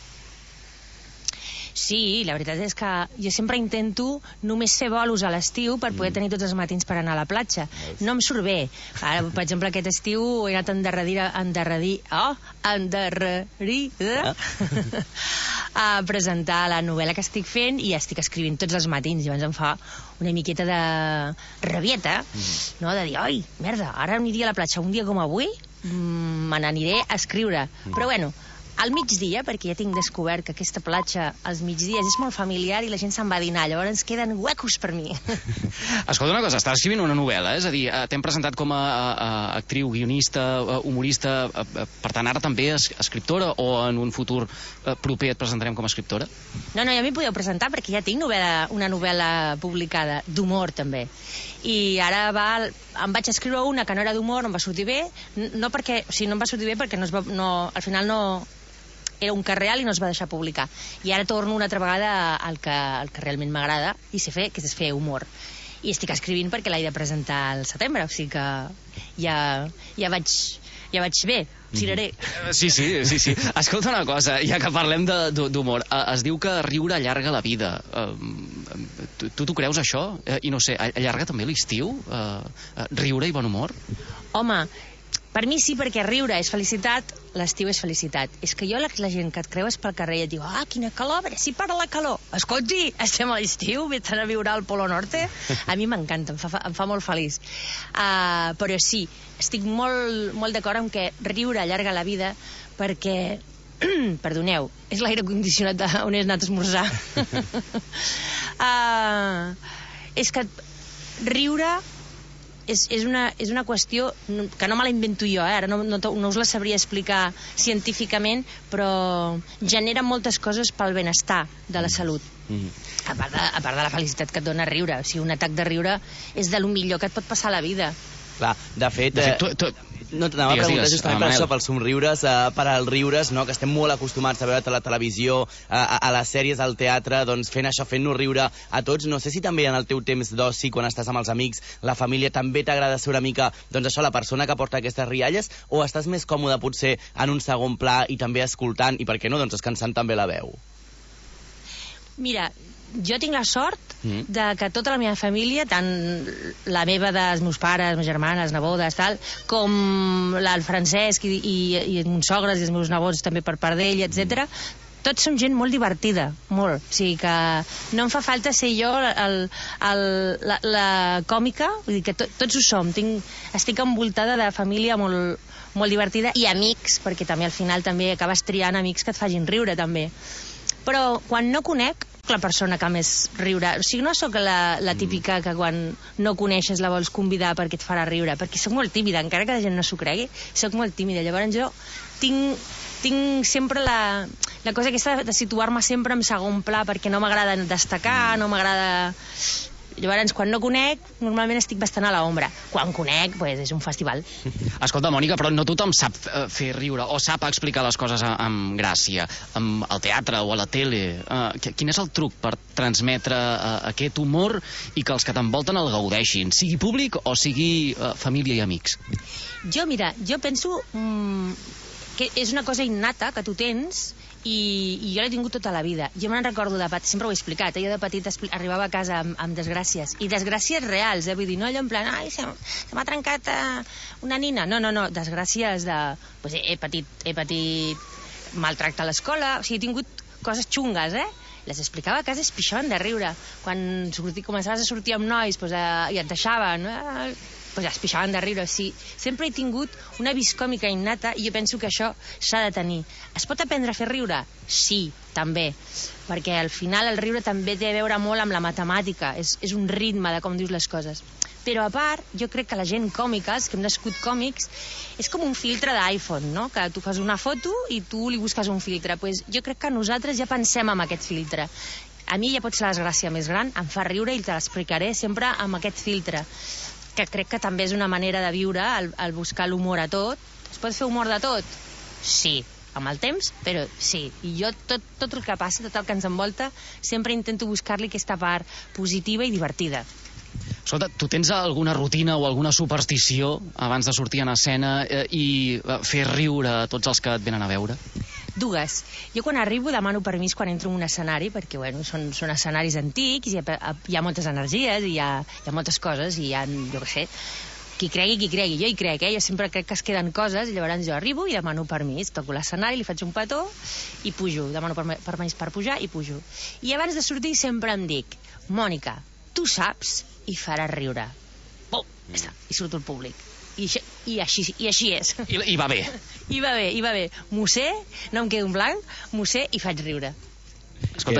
Sí, la veritat és que jo sempre intento només fer bolos a l'estiu per poder tenir tots els matins per anar a la platja. No em surt bé. Ara, per exemple, aquest estiu he anat a presentar la novel·la que estic fent i estic escrivint tots els matins. Llavors em fa una miqueta de rabieta, no? De dir, oi, merda, ara aniria a la platja un dia com avui, me n'aniré a escriure. Però bueno, al migdia, perquè ja tinc descobert que aquesta platja als migdies és molt familiar i la gent se'n va a dinar, llavors queden huecos per mi. Escolta una cosa, estàs escrivint una novel·la, és a dir, t'hem presentat com a actriu, guionista, humorista, per tant ara també escriptora, o en un futur proper et presentarem com a escriptora? No, ja m'hi podeu presentar perquè ja tinc una novel·la publicada, d'humor també. I ara em vaig escriure una que no era d'humor, no em va sortir bé, no em va sortir bé perquè al final no era un cas real i no es va deixar publicar. I ara torno una altra vegada al que realment m'agrada i sé fer, que és fer humor. I estic escrivint perquè l'he de presentar al setembre, o sigui que ja vaig bé, tiraré. Sí. Escolta una cosa, ja que parlem d'humor, es diu que riure allarga la vida. Tu t'ho creus, això? I no sé, allarga també l'estiu? Riure i bon humor? Home, per mi sí, perquè riure és felicitat, l'estiu és felicitat. És que jo la gent que et creues pel carrer i et diu, quina calor, a veure si para la calor. Escolti, estem a l'estiu, vés a viure al Polo Norte. A mi m'encanta, em fa molt feliç. Però sí, estic molt d'acord amb que riure allarga la vida perquè, perdoneu, és l'aire condicionat on he anat a esmorzar. És que riure és una qüestió que no me la invento jo, ara no us la sabria explicar científicament, però genera moltes coses pel benestar de la salut. A part de la felicitat que et dona riure. O sigui, un atac de riure és de lo millor que et pot passar a la vida. Clar, de fet no t'anava a preguntar justament per això, pels somriures, per als riures, no? Que estem molt acostumats a veure a la televisió, a les sèries, al teatre, doncs fent això, fent-nos riure a tots. No sé si també en el teu temps d'oci, quan estàs amb els amics, la família, també t'agrada ser una mica, doncs això, la persona que porta aquestes rialles, o estàs més còmode potser en un segon pla i també escoltant, i per què no, doncs descansant també la veu? Mira, jo tinc la sort de que tota la meva família, tant la meva dels meus pares, les germanes, nebodes, tal, com el Francesc i els meus sogres i els meus nebots també per part d'ell, etc. Tots som gent molt divertida, molt. O sigui que no em fa falta ser jo la còmica, vull dir que tots ho som. Estic envoltada de família molt divertida i amics, perquè també al final també acabes triant amics que et facin riure també. Però quan no conec la persona que més riure, o sigui, no sóc la típica que quan no coneixes la vols convidar perquè et farà riure, perquè sóc molt tímida, encara que la gent no s'ho cregui, sóc molt tímida. Llavors jo tinc sempre la cosa aquesta de situar-me sempre en segon pla, perquè no m'agrada destacar, no m'agrada... Llavors, quan no conec, normalment estic bastant a l'ombra. Quan conec, doncs és un festival. Escolta, Mònica, però no tothom sap fer riure o sap explicar les coses amb gràcia. Al teatre o a la tele. Quin és el truc per transmetre aquest humor i que els que t'envolten el gaudeixin, sigui públic o sigui família i amics? Jo penso que és una cosa innata que tu tens i jo l'he tingut tota la vida. Jo me'n recordo de petit, sempre ho he explicat, jo de petit arribava a casa amb desgràcies, i desgràcies reals, vull dir, no allò en plan, ai, se m'ha trencat una nina, no, desgràcies de... Pues he patit maltracte a l'escola, o sigui, he tingut coses xungues, les explicava a casa i es pixaven de riure. Quan començaves a sortir amb nois i et deixaven, es pixaven de riure. Sí, sempre he tingut una vis còmica innata i jo penso que això s'ha de tenir. Es pot aprendre a fer riure? Sí, també, perquè al final el riure també té a veure molt amb la matemàtica, és un ritme de com dius les coses. Però a part, jo crec que la gent còmica, que hem nascut còmics, és com un filtre d'iPhone, no? Que tu fas una foto i tu li busques un filtre. Pues jo crec que nosaltres ja pensem en aquest filtre. A mi ja pot ser la desgràcia més gran, em fa riure i te l'explicaré sempre amb aquest filtre, que crec que també és una manera de viure, el buscar l'humor a tot. Es pot fer humor de tot? Sí, amb el temps, però sí, i jo tot el que passa, tot el que ens envolta, sempre intento buscar-li aquesta part positiva i divertida. Escolta, tu tens alguna rutina o alguna superstició abans de sortir en escena i fer riure a tots els que et venen a veure? Dues. Jo quan arribo demano permís quan entro en un escenari, perquè bueno, són escenaris antics, hi ha moltes energies, hi ha moltes coses, i hi ha, jo què sé, qui cregui, jo hi crec, jo sempre crec que es queden coses, i llavors jo arribo i demano permís, toco l'escenari, li faig un petó i pujo, demano permís per pujar i pujo. I abans de sortir sempre em dic, Mònica, tu saps i faràs riure. Pum, ja està, i surto al públic. I així és. I va bé. I va bé. M'ho sé, no em quedo en blanc, m'ho sé i faig riure. Escolta,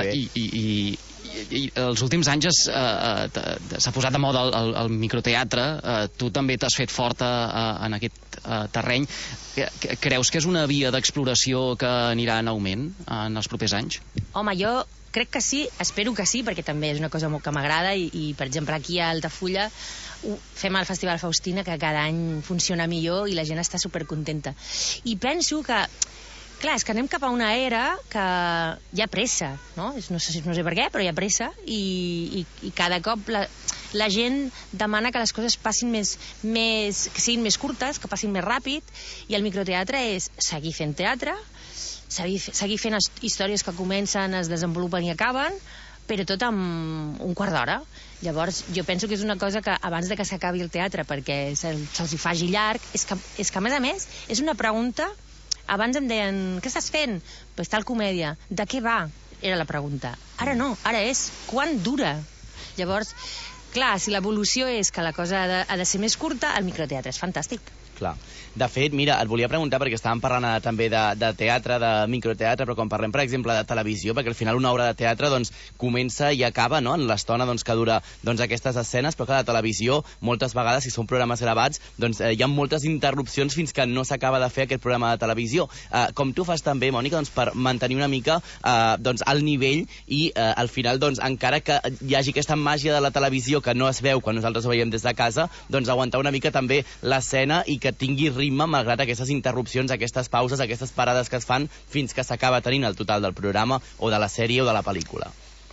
i els últims anys s'ha posat de moda el microteatre, tu també t'has fet forta en aquest terreny. Creus que és una via d'exploració que anirà en augment en els propers anys? Home, jo crec que sí, espero que sí, perquè també és una cosa molt que m'agrada i per exemple, aquí a Altafulla fem el Festival Faustina, que cada any funciona millor i la gent està supercontenta. I penso que, clar, és que anem cap a una era que hi ha pressa, no? No sé per què, però hi ha pressa i cada cop la gent demana que les coses passin que siguin més curtes, que passin més ràpid, i el microteatre és seguir fent teatre, seguir fent històries que comencen, es desenvolupen i acaben, però tot amb un quart d'hora. Llavors, jo penso que és una cosa que abans de que s'acabi el teatre, perquè se'ls hi faci llarg, és que a més, és una pregunta. Abans em deien, què estàs fent? Pues tal comèdia. De què va? Era la pregunta. Ara no, ara és quant dura? Llavors, clar, si l'evolució és que la cosa ha de ser més curta, el microteatre és fantàstic. Clar. De fet, mira, et volia preguntar, perquè estàvem parlant també de teatre, de microteatre, però quan parlem, per exemple, de televisió, perquè al final una obra de teatre doncs, comença i acaba, no?, en l'estona doncs, que dura doncs, aquestes escenes, però clar, la televisió, moltes vegades, si són programes gravats, doncs, hi ha moltes interrupcions fins que no s'acaba de fer aquest programa de televisió. Com tu fas també, Mònica, doncs, per mantenir una mica doncs, el nivell i al final, doncs, encara que hi hagi aquesta màgia de la televisió que no es veu quan nosaltres ho veiem des de casa, doncs aguantar una mica també l'escena i que tingui ritme malgrat aquestes interrupcions, aquestes pauses, aquestes parades que es fan fins que s'acaba tenint el total del programa o de la sèrie o de la pel·lícula.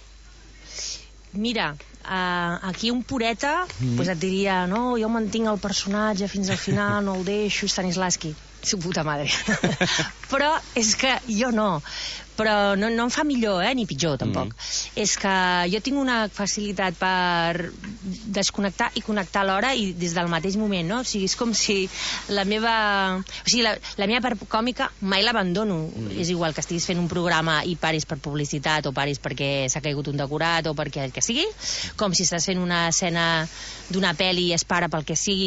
Mira, aquí un pureta pues et diria, no, jo mantinc el personatge fins al final, no el deixo, Stanislavski, su puta madre. Però és que jo no. Però no em fa millor, ni pitjor, tampoc. És que jo tinc una facilitat per desconnectar i connectar alhora i des del mateix moment, no? O sigui, és com si la meva part còmica mai l'abandono. És igual que estiguis fent un programa i paris per publicitat o paris perquè s'ha caigut un decorat o perquè el que sigui, com si estàs fent una escena d'una pel·li i es para pel que sigui,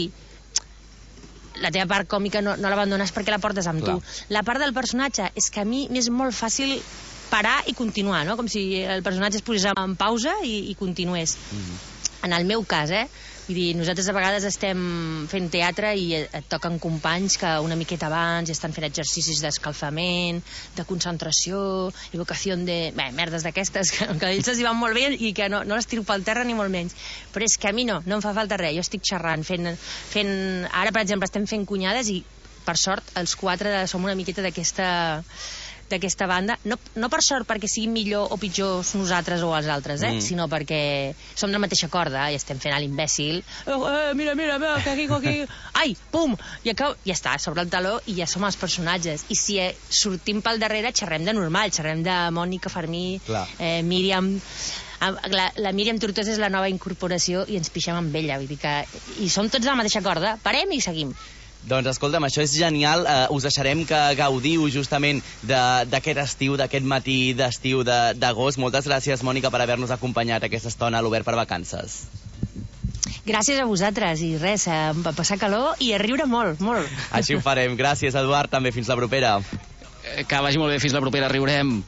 la teva part còmica no l'abandones perquè la portes amb tu. La part del personatge és que a mi m'és molt fàcil parar i continuar, no? Com si el personatge es posés en pausa i continués. En el meu cas, vull dir, nosaltres a vegades estem fent teatre i et toquen companys que una miqueta abans estan fent exercicis d'escalfament, de concentració, evocació de... merdes d'aquestes que a ells els hi van molt bé i que no les tiro pel terra ni molt menys. Però és que a mi no em fa falta res. Jo estic xerrant, fent... Ara, per exemple, estem fent cunyades i, per sort, els quatre som una miqueta d'aquesta banda, no per sort perquè siguin millor o pitjor nosaltres o els altres, sinó perquè som de la mateixa corda i estem fent a l'imbècil, mira, que aquí, ai, pum, i ja està, sobre el taló i ja som els personatges, i si sortim pel darrere xerrem de normal, xerrem de Mònica, Fermí, Míriam. La Míriam Tortosa és la nova incorporació i ens pixem amb ella, vull dir que i som tots de la mateixa corda, parem i seguim. Doncs escolta'm, això és genial. Us deixarem que gaudiu justament d'aquest estiu, d'aquest matí d'estiu d'agost. Moltes gràcies, Mònica, per haver-nos acompanyat aquesta estona a l'Obert per Vacances. Gràcies a vosaltres i res, a passar calor i a riure molt, molt. Així ho farem. Gràcies, Eduard, també. Fins la propera. Que vagi molt bé, fins la propera, riurem.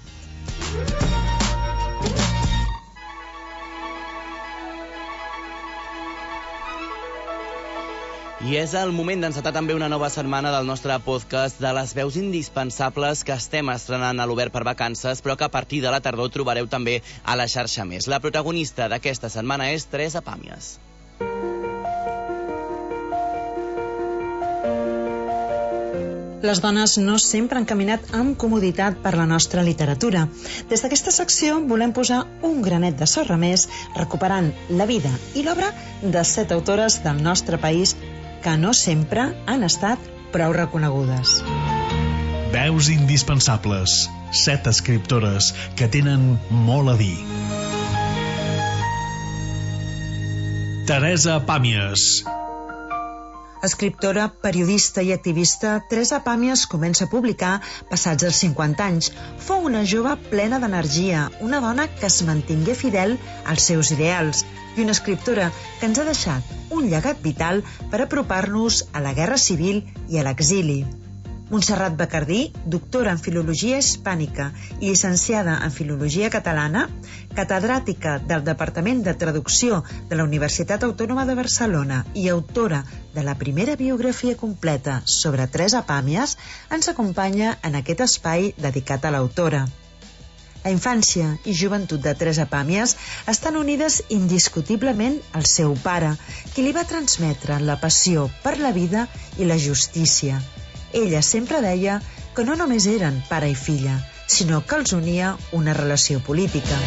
I és el moment d'encetar també una nova setmana del nostre podcast de les veus indispensables que estem estrenant a l'Obert per Vacances, però que a partir de la tardor trobareu també a la xarxa Més. La protagonista d'aquesta setmana és Teresa Pàmies. Les dones no sempre han caminat amb comoditat per la nostra literatura. Des d'aquesta secció volem posar un granet de sorra més, recuperant la vida i l'obra de 7 autores del nostre país que no sempre han estat prou reconegudes. Veus indispensables. 7 escriptores que tenen molt a dir. Teresa Pàmies. Escriptora, periodista i activista, Teresa Pàmies comença a publicar passats els 50 anys. Fou una jove plena d'energia, una dona que es mantingué fidel als seus ideals i una escriptora que ens ha deixat un llegat vital per apropar-nos a la guerra civil i a l'exili. Montserrat Bacardí, doctora en Filologia Hispànica i llicenciada en Filologia Catalana, catedràtica del Departament de Traducció de la Universitat Autònoma de Barcelona i autora de la primera biografia completa sobre Teresa Pàmies, ens acompanya en aquest espai dedicat a l'autora. La infància i joventut de Teresa Pàmies estan unides indiscutiblement al seu pare, qui li va transmetre la passió per la vida i la justícia. Ella sempre deia que no només eren pare i filla, sinó que els unia una relació política.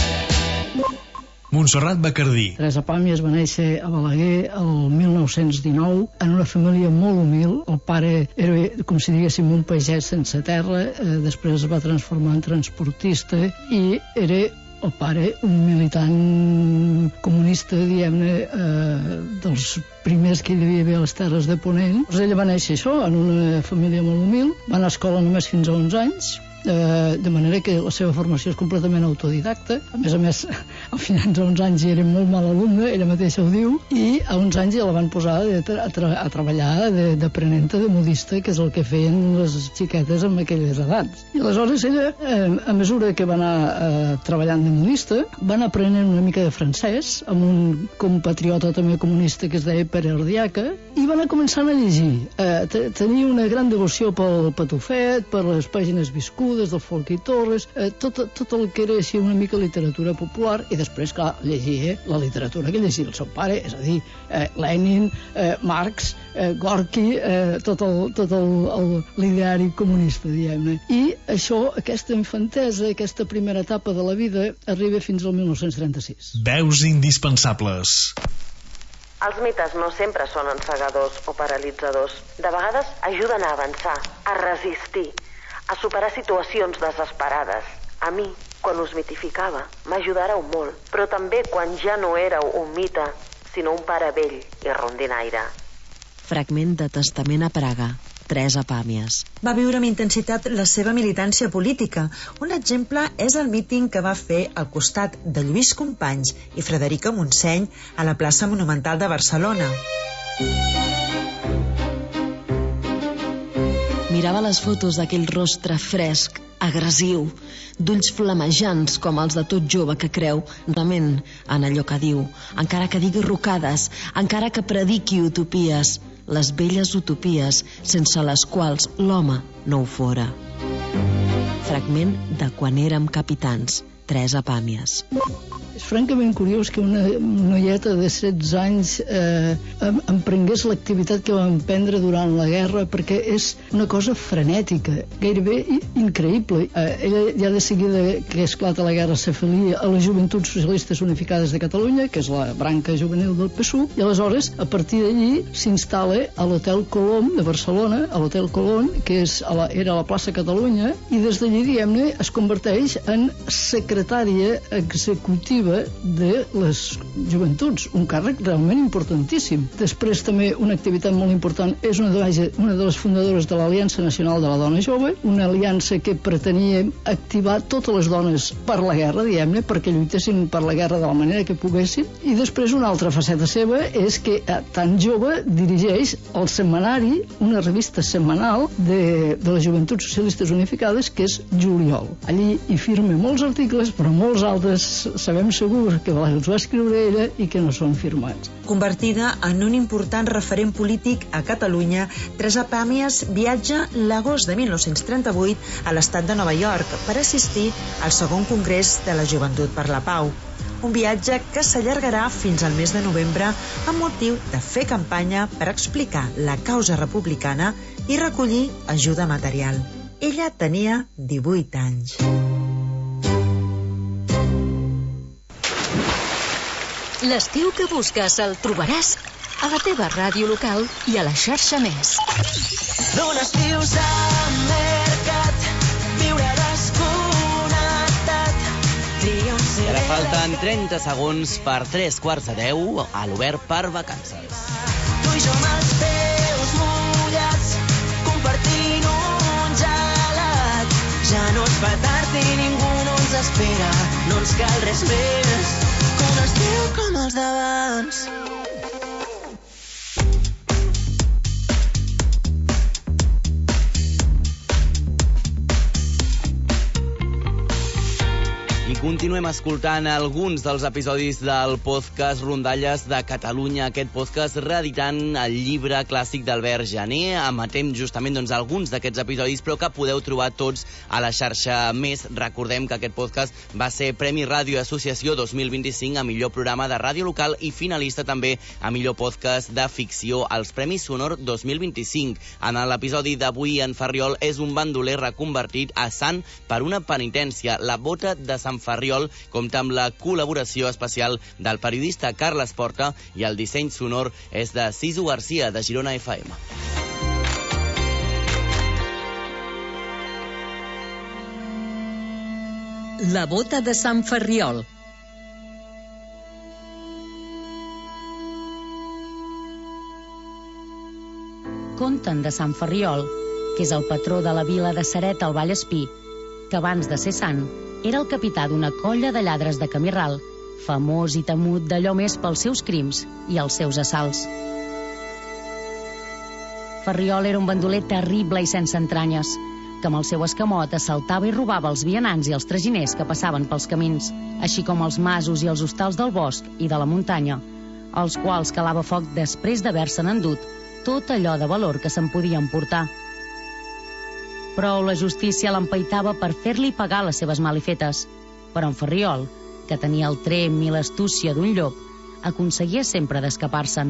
Montserrat Bacardí. Teresa Pàmies va néixer a Balaguer el 1919 en una família molt humil. El pare era, com si diguéssim, un pagès sense terra, després es va transformar en transportista i era el pare un militant comunista, diguem-ne, dels primers que hi devia haver a les terres de Ponent. Ella va néixer això, en una família molt humil, va anar a escola només fins a 11 anys, de manera que la seva formació és completament autodidacta. A més, al final de 11 anys era molt mal alumne, ella mateixa ho diu, i a 11 anys ja la van posar a treballar d'aprenenta de modista, que és el que feien les xiquetes en aquelles edats. I aleshores ella, a mesura que va anar treballant de modista, va anar aprenent una mica de francès, amb un compatriota també comunista que es deia Pere Ardiaca, i va anar començant a llegir. Tenia una gran devoció pel Patufet, per les pàgines viscudes, del Folchi Torres, tot el que era així una mica literatura popular, i després, clar, llegia la literatura que llegia el seu pare, és a dir, Lenin, Marx, Gorky, tot l'ideari comunista, diguem-ne. I això, aquesta infantesa, aquesta primera etapa de la vida, arriba fins al 1936. Veus indispensables. Els mites no sempre són encegadors o paralitzadors. De vegades ajuden a avançar, a resistir, a superar situacions desesperades. A mi, quan us mitificava, m'ajudareu molt, però també quan ja no éreu un mite, sinó un pare vell i rondinaire. Fragment de Testament a Praga. Teresa Pàmies. Va viure amb intensitat la seva militància política. Un exemple és el míting que va fer al costat de Lluís Companys i Frederica Montseny a la plaça Monumental de Barcelona. Mirava les fotos d'aquell rostre fresc, agressiu, d'ulls flamejants com els de tot jove que creu realment en allò que diu, encara que digui rocades, encara que prediqui utopies, les velles utopies sense les quals l'home no ho fora. Fragment de Quan érem capitans, Teresa Pàmies. És francament curiós que una noieta de 16 anys emprengués l'activitat que va emprendre durant la guerra, perquè és una cosa frenètica, gairebé increïble. Ella ja de seguida que esclata la guerra s'afilia a les Joventuts Socialistes Unificades de Catalunya, que és la branca juvenil del PSUV, i aleshores a partir d'allí s'instal·la a l'Hotel Colom de Barcelona, a l'Hotel Colom, que era a la plaça Catalunya, i des d'allí, diguem-ne, es converteix en secretària executiva de les joventuts, un càrrec realment importantíssim. Després també una activitat molt important és una de les fundadores de l'Aliança Nacional de la Dona Jove, una aliança que pretenia activar totes les dones per la guerra, diguem-ne, perquè lluitessin per la guerra de la manera que poguessin. I després una altra faceta seva és que tan jove dirigeix el setmanari, una revista setmanal de les Joventuts Socialistes Unificades, que és Juliol. Allí hi firma molts articles, però molts altres sabem segur que els va escriure ella i que no són firmats. Convertida en un important referent polític a Catalunya, Teresa Pàmies viatja l'agost de 1938 a l'estat de Nova York per assistir al segon congrés de la Joventut per la Pau. Un viatge que s'allargarà fins al mes de novembre amb motiu de fer campanya per explicar la causa republicana i recollir ajuda material. Ella tenia 18 anys. L'estiu que busques el trobaràs a la teva ràdio local i a la xarxa Més. D'un estiu s'ha mercat, viure desconnectat. I ara falten 30 segons per 3:45 a l'Obert per Vacances. Tu i jo amb els peus mullats, compartint un gelat. Ja no es fa tard i ningú no ens espera, no ens cal res més que un estiu com els d'abans. Continuem escoltant alguns dels episodis del podcast Rondalles de Catalunya, aquest podcast reeditant el llibre clàssic d'Albert Janer. Emetem justament alguns d'aquests episodis, però que podeu trobar tots a la xarxa Més. Recordem que aquest podcast va ser Premi Ràdio Associació 2025 a millor programa de ràdio local i finalista també a millor podcast de ficció als Premis Sonor 2025. En l'episodi d'avui, en Ferriol és un bandoler reconvertit a sant per una penitència. La bota de Sant Ferriol compta amb la col·laboració especial del periodista Carles Porta i el disseny sonor és de Sisu Garcia, de Girona FM. La bota de Sant Ferriol. Conten de Sant Ferriol, que és el patró de la vila de Ceret al Vallespí, que abans de ser sant era el capità d'una colla de lladres de Camirral, famós i temut d'allò més pels seus crims i els seus assalts. Ferriol era un bandoler terrible i sense entranyes, que amb el seu escamot assaltava i robava els vianants i els traginers que passaven pels camins, així com els masos i els hostals del bosc i de la muntanya, als quals calava foc després d'haver-se'n endut tot allò de valor que se'n podia emportar. Però la justícia l'empaitava per fer-li pagar les seves malifetes. Però en Ferriol, que tenia el trem i l'astúcia d'un llop, aconseguia sempre d'escapar-se'n.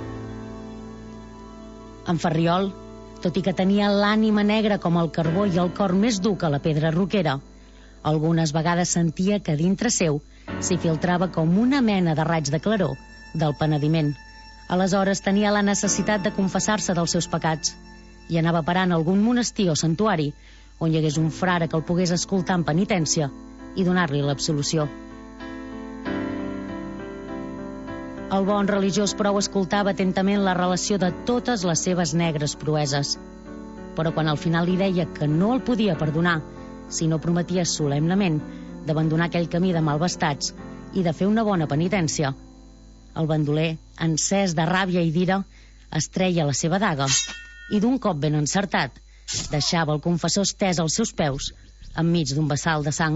En Ferriol, tot i que tenia l'ànima negra com el carbó i el cor més dur que la pedra roquera, algunes vegades sentia que dintre seu s'hi filtrava com una mena de raig de claror del penediment. Aleshores tenia la necessitat de confessar-se dels seus pecats i anava parant a algun monestir o santuari on hi hagués un frare que el pogués escoltar en penitència i donar-li l'absolució. El bon religiós, però, escoltava atentament la relació de totes les seves negres proeses. Però quan al final li deia que no el podia perdonar si no prometia solemnement d'abandonar aquell camí de malvestats i de fer una bona penitència, el bandoler, encès de ràbia i d'ira, es treia la seva daga i d'un cop ben encertat deixava el confessor estès als seus peus enmig d'un vessal de sang.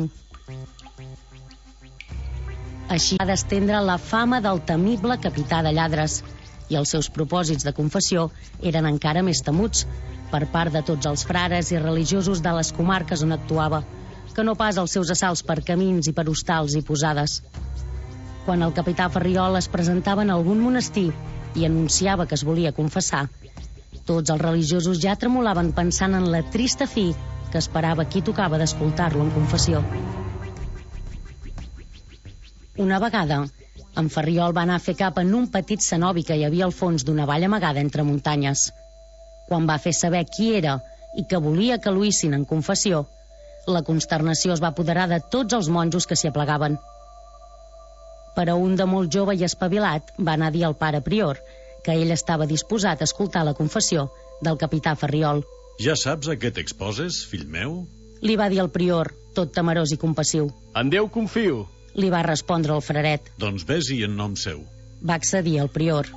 Així va d'estendre la fama del temible capità de lladres i els seus propòsits de confessió eren encara més temuts per part de tots els frares i religiosos de les comarques on actuava, que no pas els seus assalts per camins i per hostals i posades. Quan el capità Ferriol es presentava en algun monestir i anunciava que es volia confessar, tots els religiosos ja tremolaven pensant en la trista fi que esperava qui tocava d'escoltar-lo en confessió. Una vegada, en Ferriol va anar a fer cap en un petit cenobi que hi havia al fons d'una vall amagada entre muntanyes. Quan va fer saber qui era i que volia que l'oïssin en confessió, la consternació es va apoderar de tots els monjos que s'hi aplegaven. Però un de molt jove i espavilat va anar a dir al pare prior que ell estava disposat a escoltar la confessió del capità Ferriol. Ja saps a què t'exposes, fill meu? Li va dir el prior, tot temerós i compassiu. En Déu confio. Li va respondre el fraret. Doncs ves-hi en nom seu. Va accedir el prior.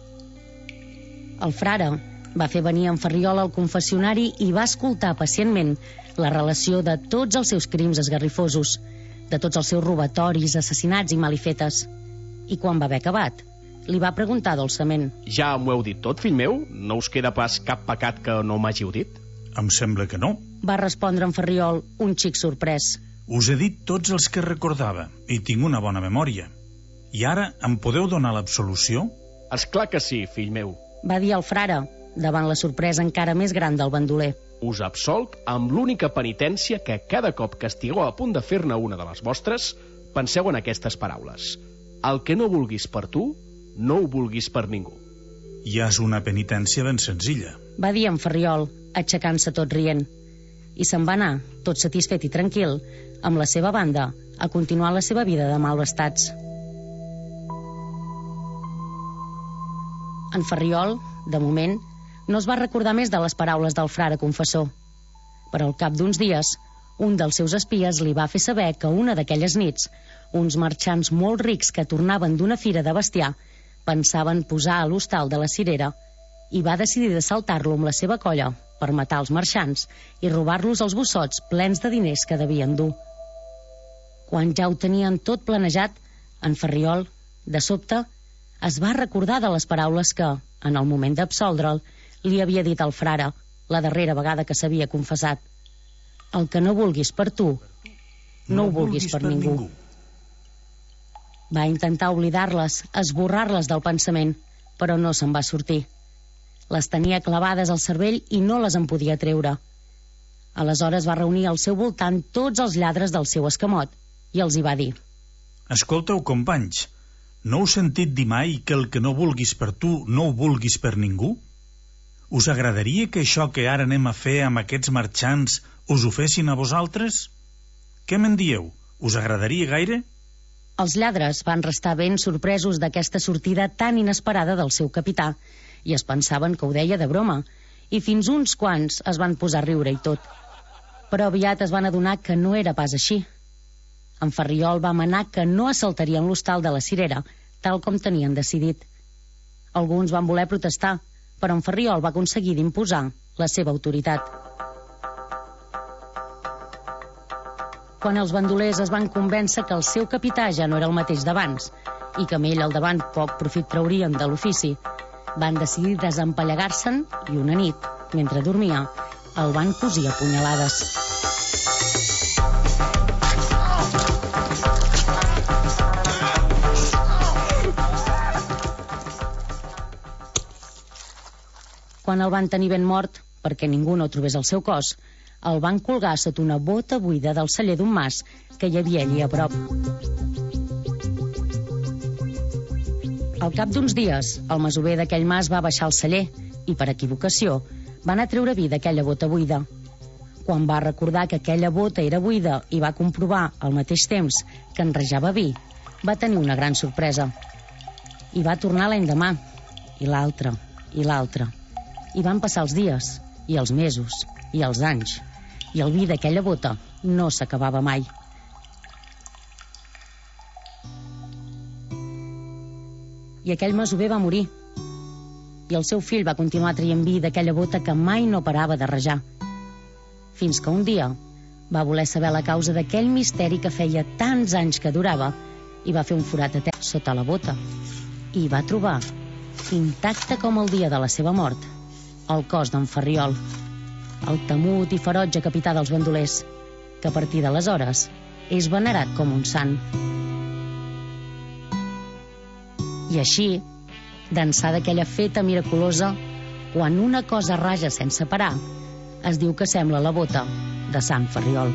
El frare va fer venir en Ferriol al confessionari i va escoltar pacientment la relació de tots els seus crims esgarrifosos, de tots els seus robatoris, assassinats i malifetes. I quan va haver acabat, li va preguntar dolçament. Ja m'ho heu dit tot, fill meu? No us queda pas cap pecat que no m'hàgiu dit? Em sembla que no. Va respondre en Ferriol, un xic sorprès. Us he dit tots els que recordava i tinc una bona memòria. I ara em podeu donar l'absolució? Esclar que sí, fill meu. Va dir el frare, davant la sorpresa encara més gran del bandoler. Us absolc amb l'única penitència que cada cop que estigueu a punt de fer-ne una de les vostres, penseu en aquestes paraules. El que no vulguis per tu, no ho vulguis per ningú. Ja és una penitència ben senzilla, va dir en Ferriol, aixecant-se tot rient. I se'n va anar, tot satisfet i tranquil, amb la seva banda, a continuar la seva vida de malvestats. En Ferriol, de moment, no es va recordar més de les paraules del frare confessor. Però al cap d'uns dies, un dels seus espies li va fer saber que una d'aquelles nits, uns marxants molt rics que tornaven d'una fira de bestiar pensaven posar a l'hostal de la Cirera i va decidir d'assaltar-lo amb la seva colla per matar els marxants i robar-los els bussots plens de diners que devien dur. Quan ja ho tenien tot planejat, en Ferriol, de sobte, es va recordar de les paraules que, en el moment d'absoldre'l, li havia dit el frare, la darrera vegada que s'havia confessat. El que no vulguis per tu, no ho vulguis per ningú. Va intentar oblidar-les, esborrar-les del pensament, però no se'n va sortir. Les tenia clavades al cervell i no les en podia treure. Aleshores va reunir al seu voltant tots els lladres del seu escamot i els hi va dir: Escolteu, companys, no heu sentit dir mai que el que no vulguis per tu no ho vulguis per ningú? Us agradaria que això que ara anem a fer amb aquests marxants us ho fessin a vosaltres? Què me'n dieu? Us agradaria gaire? Els lladres van restar ben sorpresos d'aquesta sortida tan inesperada del seu capità i es pensaven que ho deia de broma, i fins uns quants es van posar a riure i tot. Però aviat es van adonar que no era pas així. En Ferriol va manar que no assaltarien l'hostal de la Cirera, tal com tenien decidit. Alguns van voler protestar, però en Ferriol va aconseguir d'imposar la seva autoritat. Quan els bandolers es van convèncer que el seu capità ja no era el mateix d'abans i que amb ell al davant poc profit traurien de l'ofici, van decidir desempallegar-se'n i una nit, mentre dormia, el van cosir a punyalades. Quan el van tenir ben mort, perquè ningú no trobés el seu cos, el van colgar sota una bota buida del celler d'un mas que hi havia allí a prop. Al cap d'uns dies, el masover d'aquell mas va baixar al celler i, per equivocació, va anar a treure vi d'aquella bota buida. Quan va recordar que aquella bota era buida i va comprovar al mateix temps que enrejava vi, va tenir una gran sorpresa. I va tornar l'endemà, i l'altre, i l'altre. I van passar els dies, i els mesos, i els anys, i el vi d'aquella bota no s'acabava mai. I aquell masover va morir, i el seu fill va continuar traient vi d'aquella bota que mai no parava de rajar, fins que un dia va voler saber la causa d'aquell misteri que feia tants anys que durava i va fer un forat a terra sota la bota i va trobar, intacte com el dia de la seva mort, el cos d'en Ferriol, el temut i ferotge capità dels bandolers, que a partir d'aleshores és venerat com un sant. I així, d'ençà d'aquella feta miraculosa, quan una cosa raja sense parar, es diu que sembla la bota de Sant Ferriol.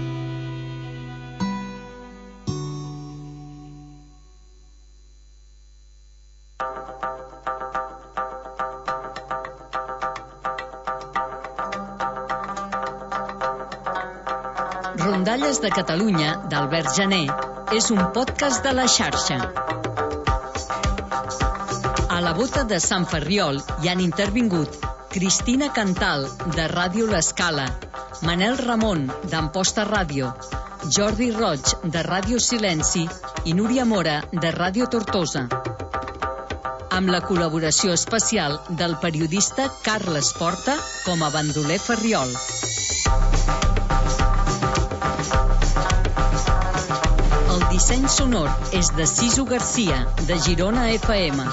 Rondalles de Catalunya, d'Albert Jané, és un podcast de la xarxa. A la bota de Sant Ferriol hi han intervingut Cristina Cantal, de Ràdio L'Escala, Manel Ramon, d'Amposta Ràdio, Jordi Roig, de Ràdio Silenci i Núria Mora, de Ràdio Tortosa. Amb la col·laboració especial del periodista Carles Porta com a bandoler Ferriol. El disseny sonor és de Sisu Garcia, de Girona FM.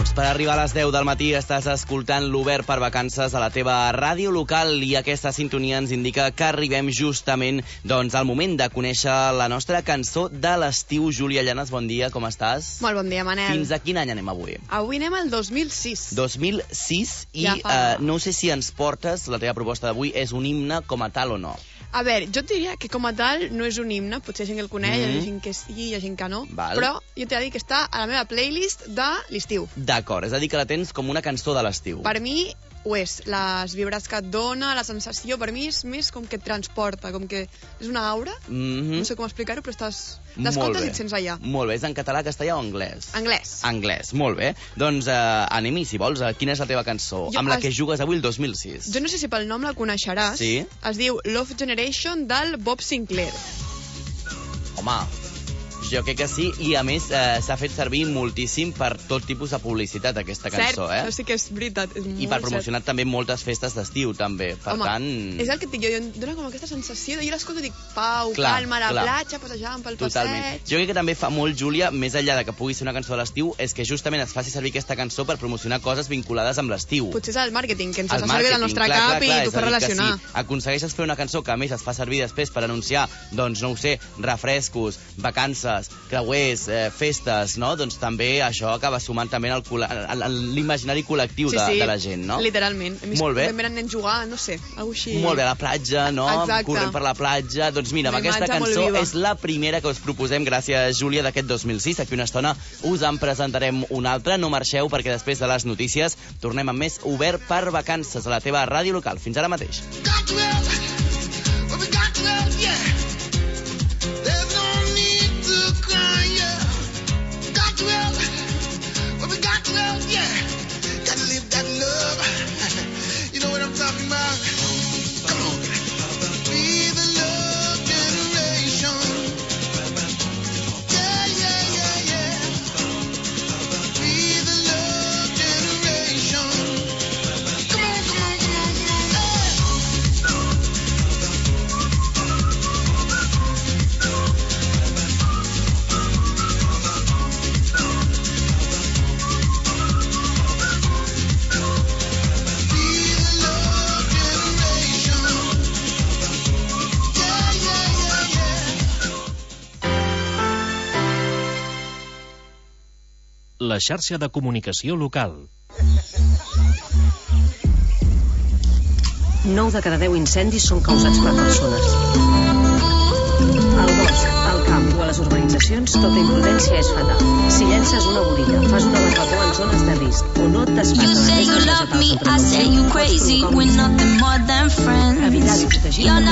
minuts per arribar a les 10 del matí. Estàs escoltant l'Obert per Vacances a la teva ràdio local i aquesta sintonia ens indica que arribem justament al moment de conèixer la nostra cançó de l'estiu. Júlia Llanes, bon dia, com estàs? Molt bon dia, Manel. Fins a quin any anem avui? Avui anem al 2006. 2006 i no sé si ens portes, la teva proposta d'avui és un himne com a tal o no. A veure, jo et diria que com a tal no és un himne, potser hi ha gent que el coneix, hi ha gent que sí, hi ha gent que no, però jo t'he de dir que està a la meva playlist de l'estiu. D'acord, és a dir que la tens com una cançó de l'estiu. Per mi ho és, les vibres que et dona, la sensació, per mi és més com que et transporta, com que és una aura, no sé com explicar-ho, però l'escoltes i et sents allà. Molt bé, és en català, castellà o anglès? Anglès. Anglés, molt bé. Doncs anem-hi, si vols, quina és la teva cançó, amb la que jugues avui el 2006? Jo no sé si pel nom la coneixeràs. Sí? Es diu Love Generation del Bob Sinclair. Home, jo crec que sí, i a més s'ha fet servir moltíssim per tot tipus de publicitat aquesta cançó, Cert, sí que és veritat. És I per promocionar també moltes festes d'estiu, també. Per tant... És el que et dic, jo em dona com aquesta sensació de jo l'escolto i dic, pau, calma, a la platja, passejant pel passeig... Jo crec que també fa molt, Júlia, més enllà de que pugui ser una cançó de l'estiu, és que justament es faci servir aquesta cançó per promocionar coses vinculades amb l'estiu. Potser és el màrqueting, que ens fa servir del nostre cap i t'ho fa relacionar. Si aconsegueixes fer una cançó que a més es fa servir després per anunciar, doncs, no ho sé, refrescos, vacances, creuers, festes, no? Doncs també això acaba sumant també en l'imaginari col·lectiu de la gent, no? Literalment. Molt bé. També anem a jugar, no sé, alguna així... Molt bé, a la platja, no? Exacte. Corrent per la platja. Doncs mira, amb aquesta cançó és la primera que us proposem, gràcies, Júlia, d'aquest 2006. Aquí una estona us en presentarem una altra. No marxeu, perquè després de les notícies tornem amb més Obert per Vacances a la teva ràdio local. Fins ara mateix. La xarxa de comunicació local. 9 de cada 10 incendis són causats per persones. Al bosc, al camp o a les urbanitzacions, tota imprudència és fatal. Si llences una borilla, fas una barbacoa en zones de risc o no et desfas de les restes vegetals entre pots provocar evitar i protegir la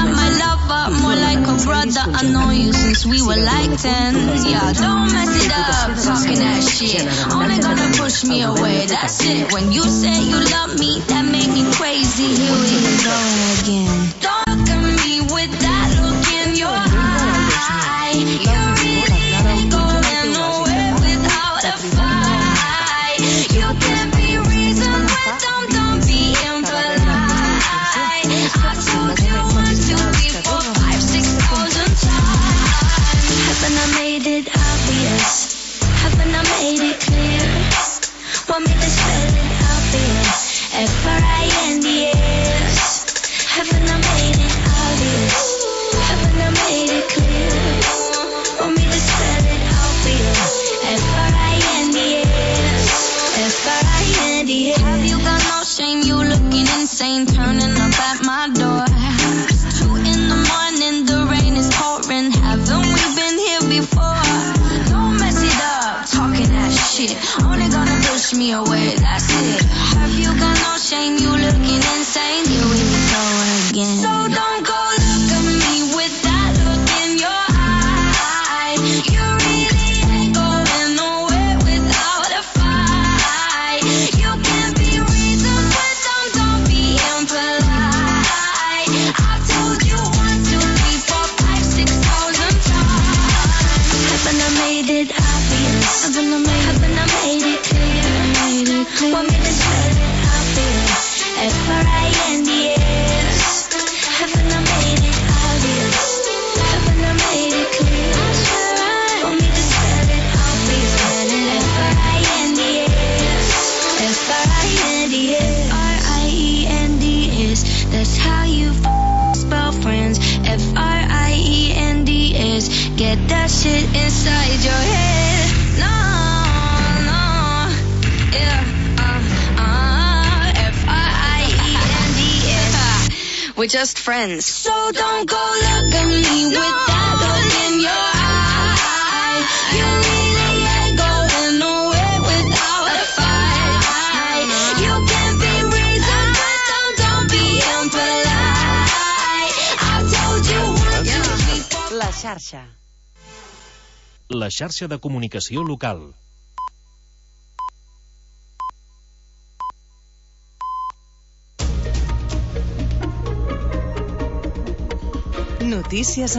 Want me to shit inside your head. No, no, yeah. F-I-E-N-D-S. We're just friends. So don't go look at me with that look in your eye. You really ain't going nowhere without a fight. You can be reasoned, but don't be impolite. I told you once, two, three, four. La xarxa. La xarxa de comunicació local. Notícies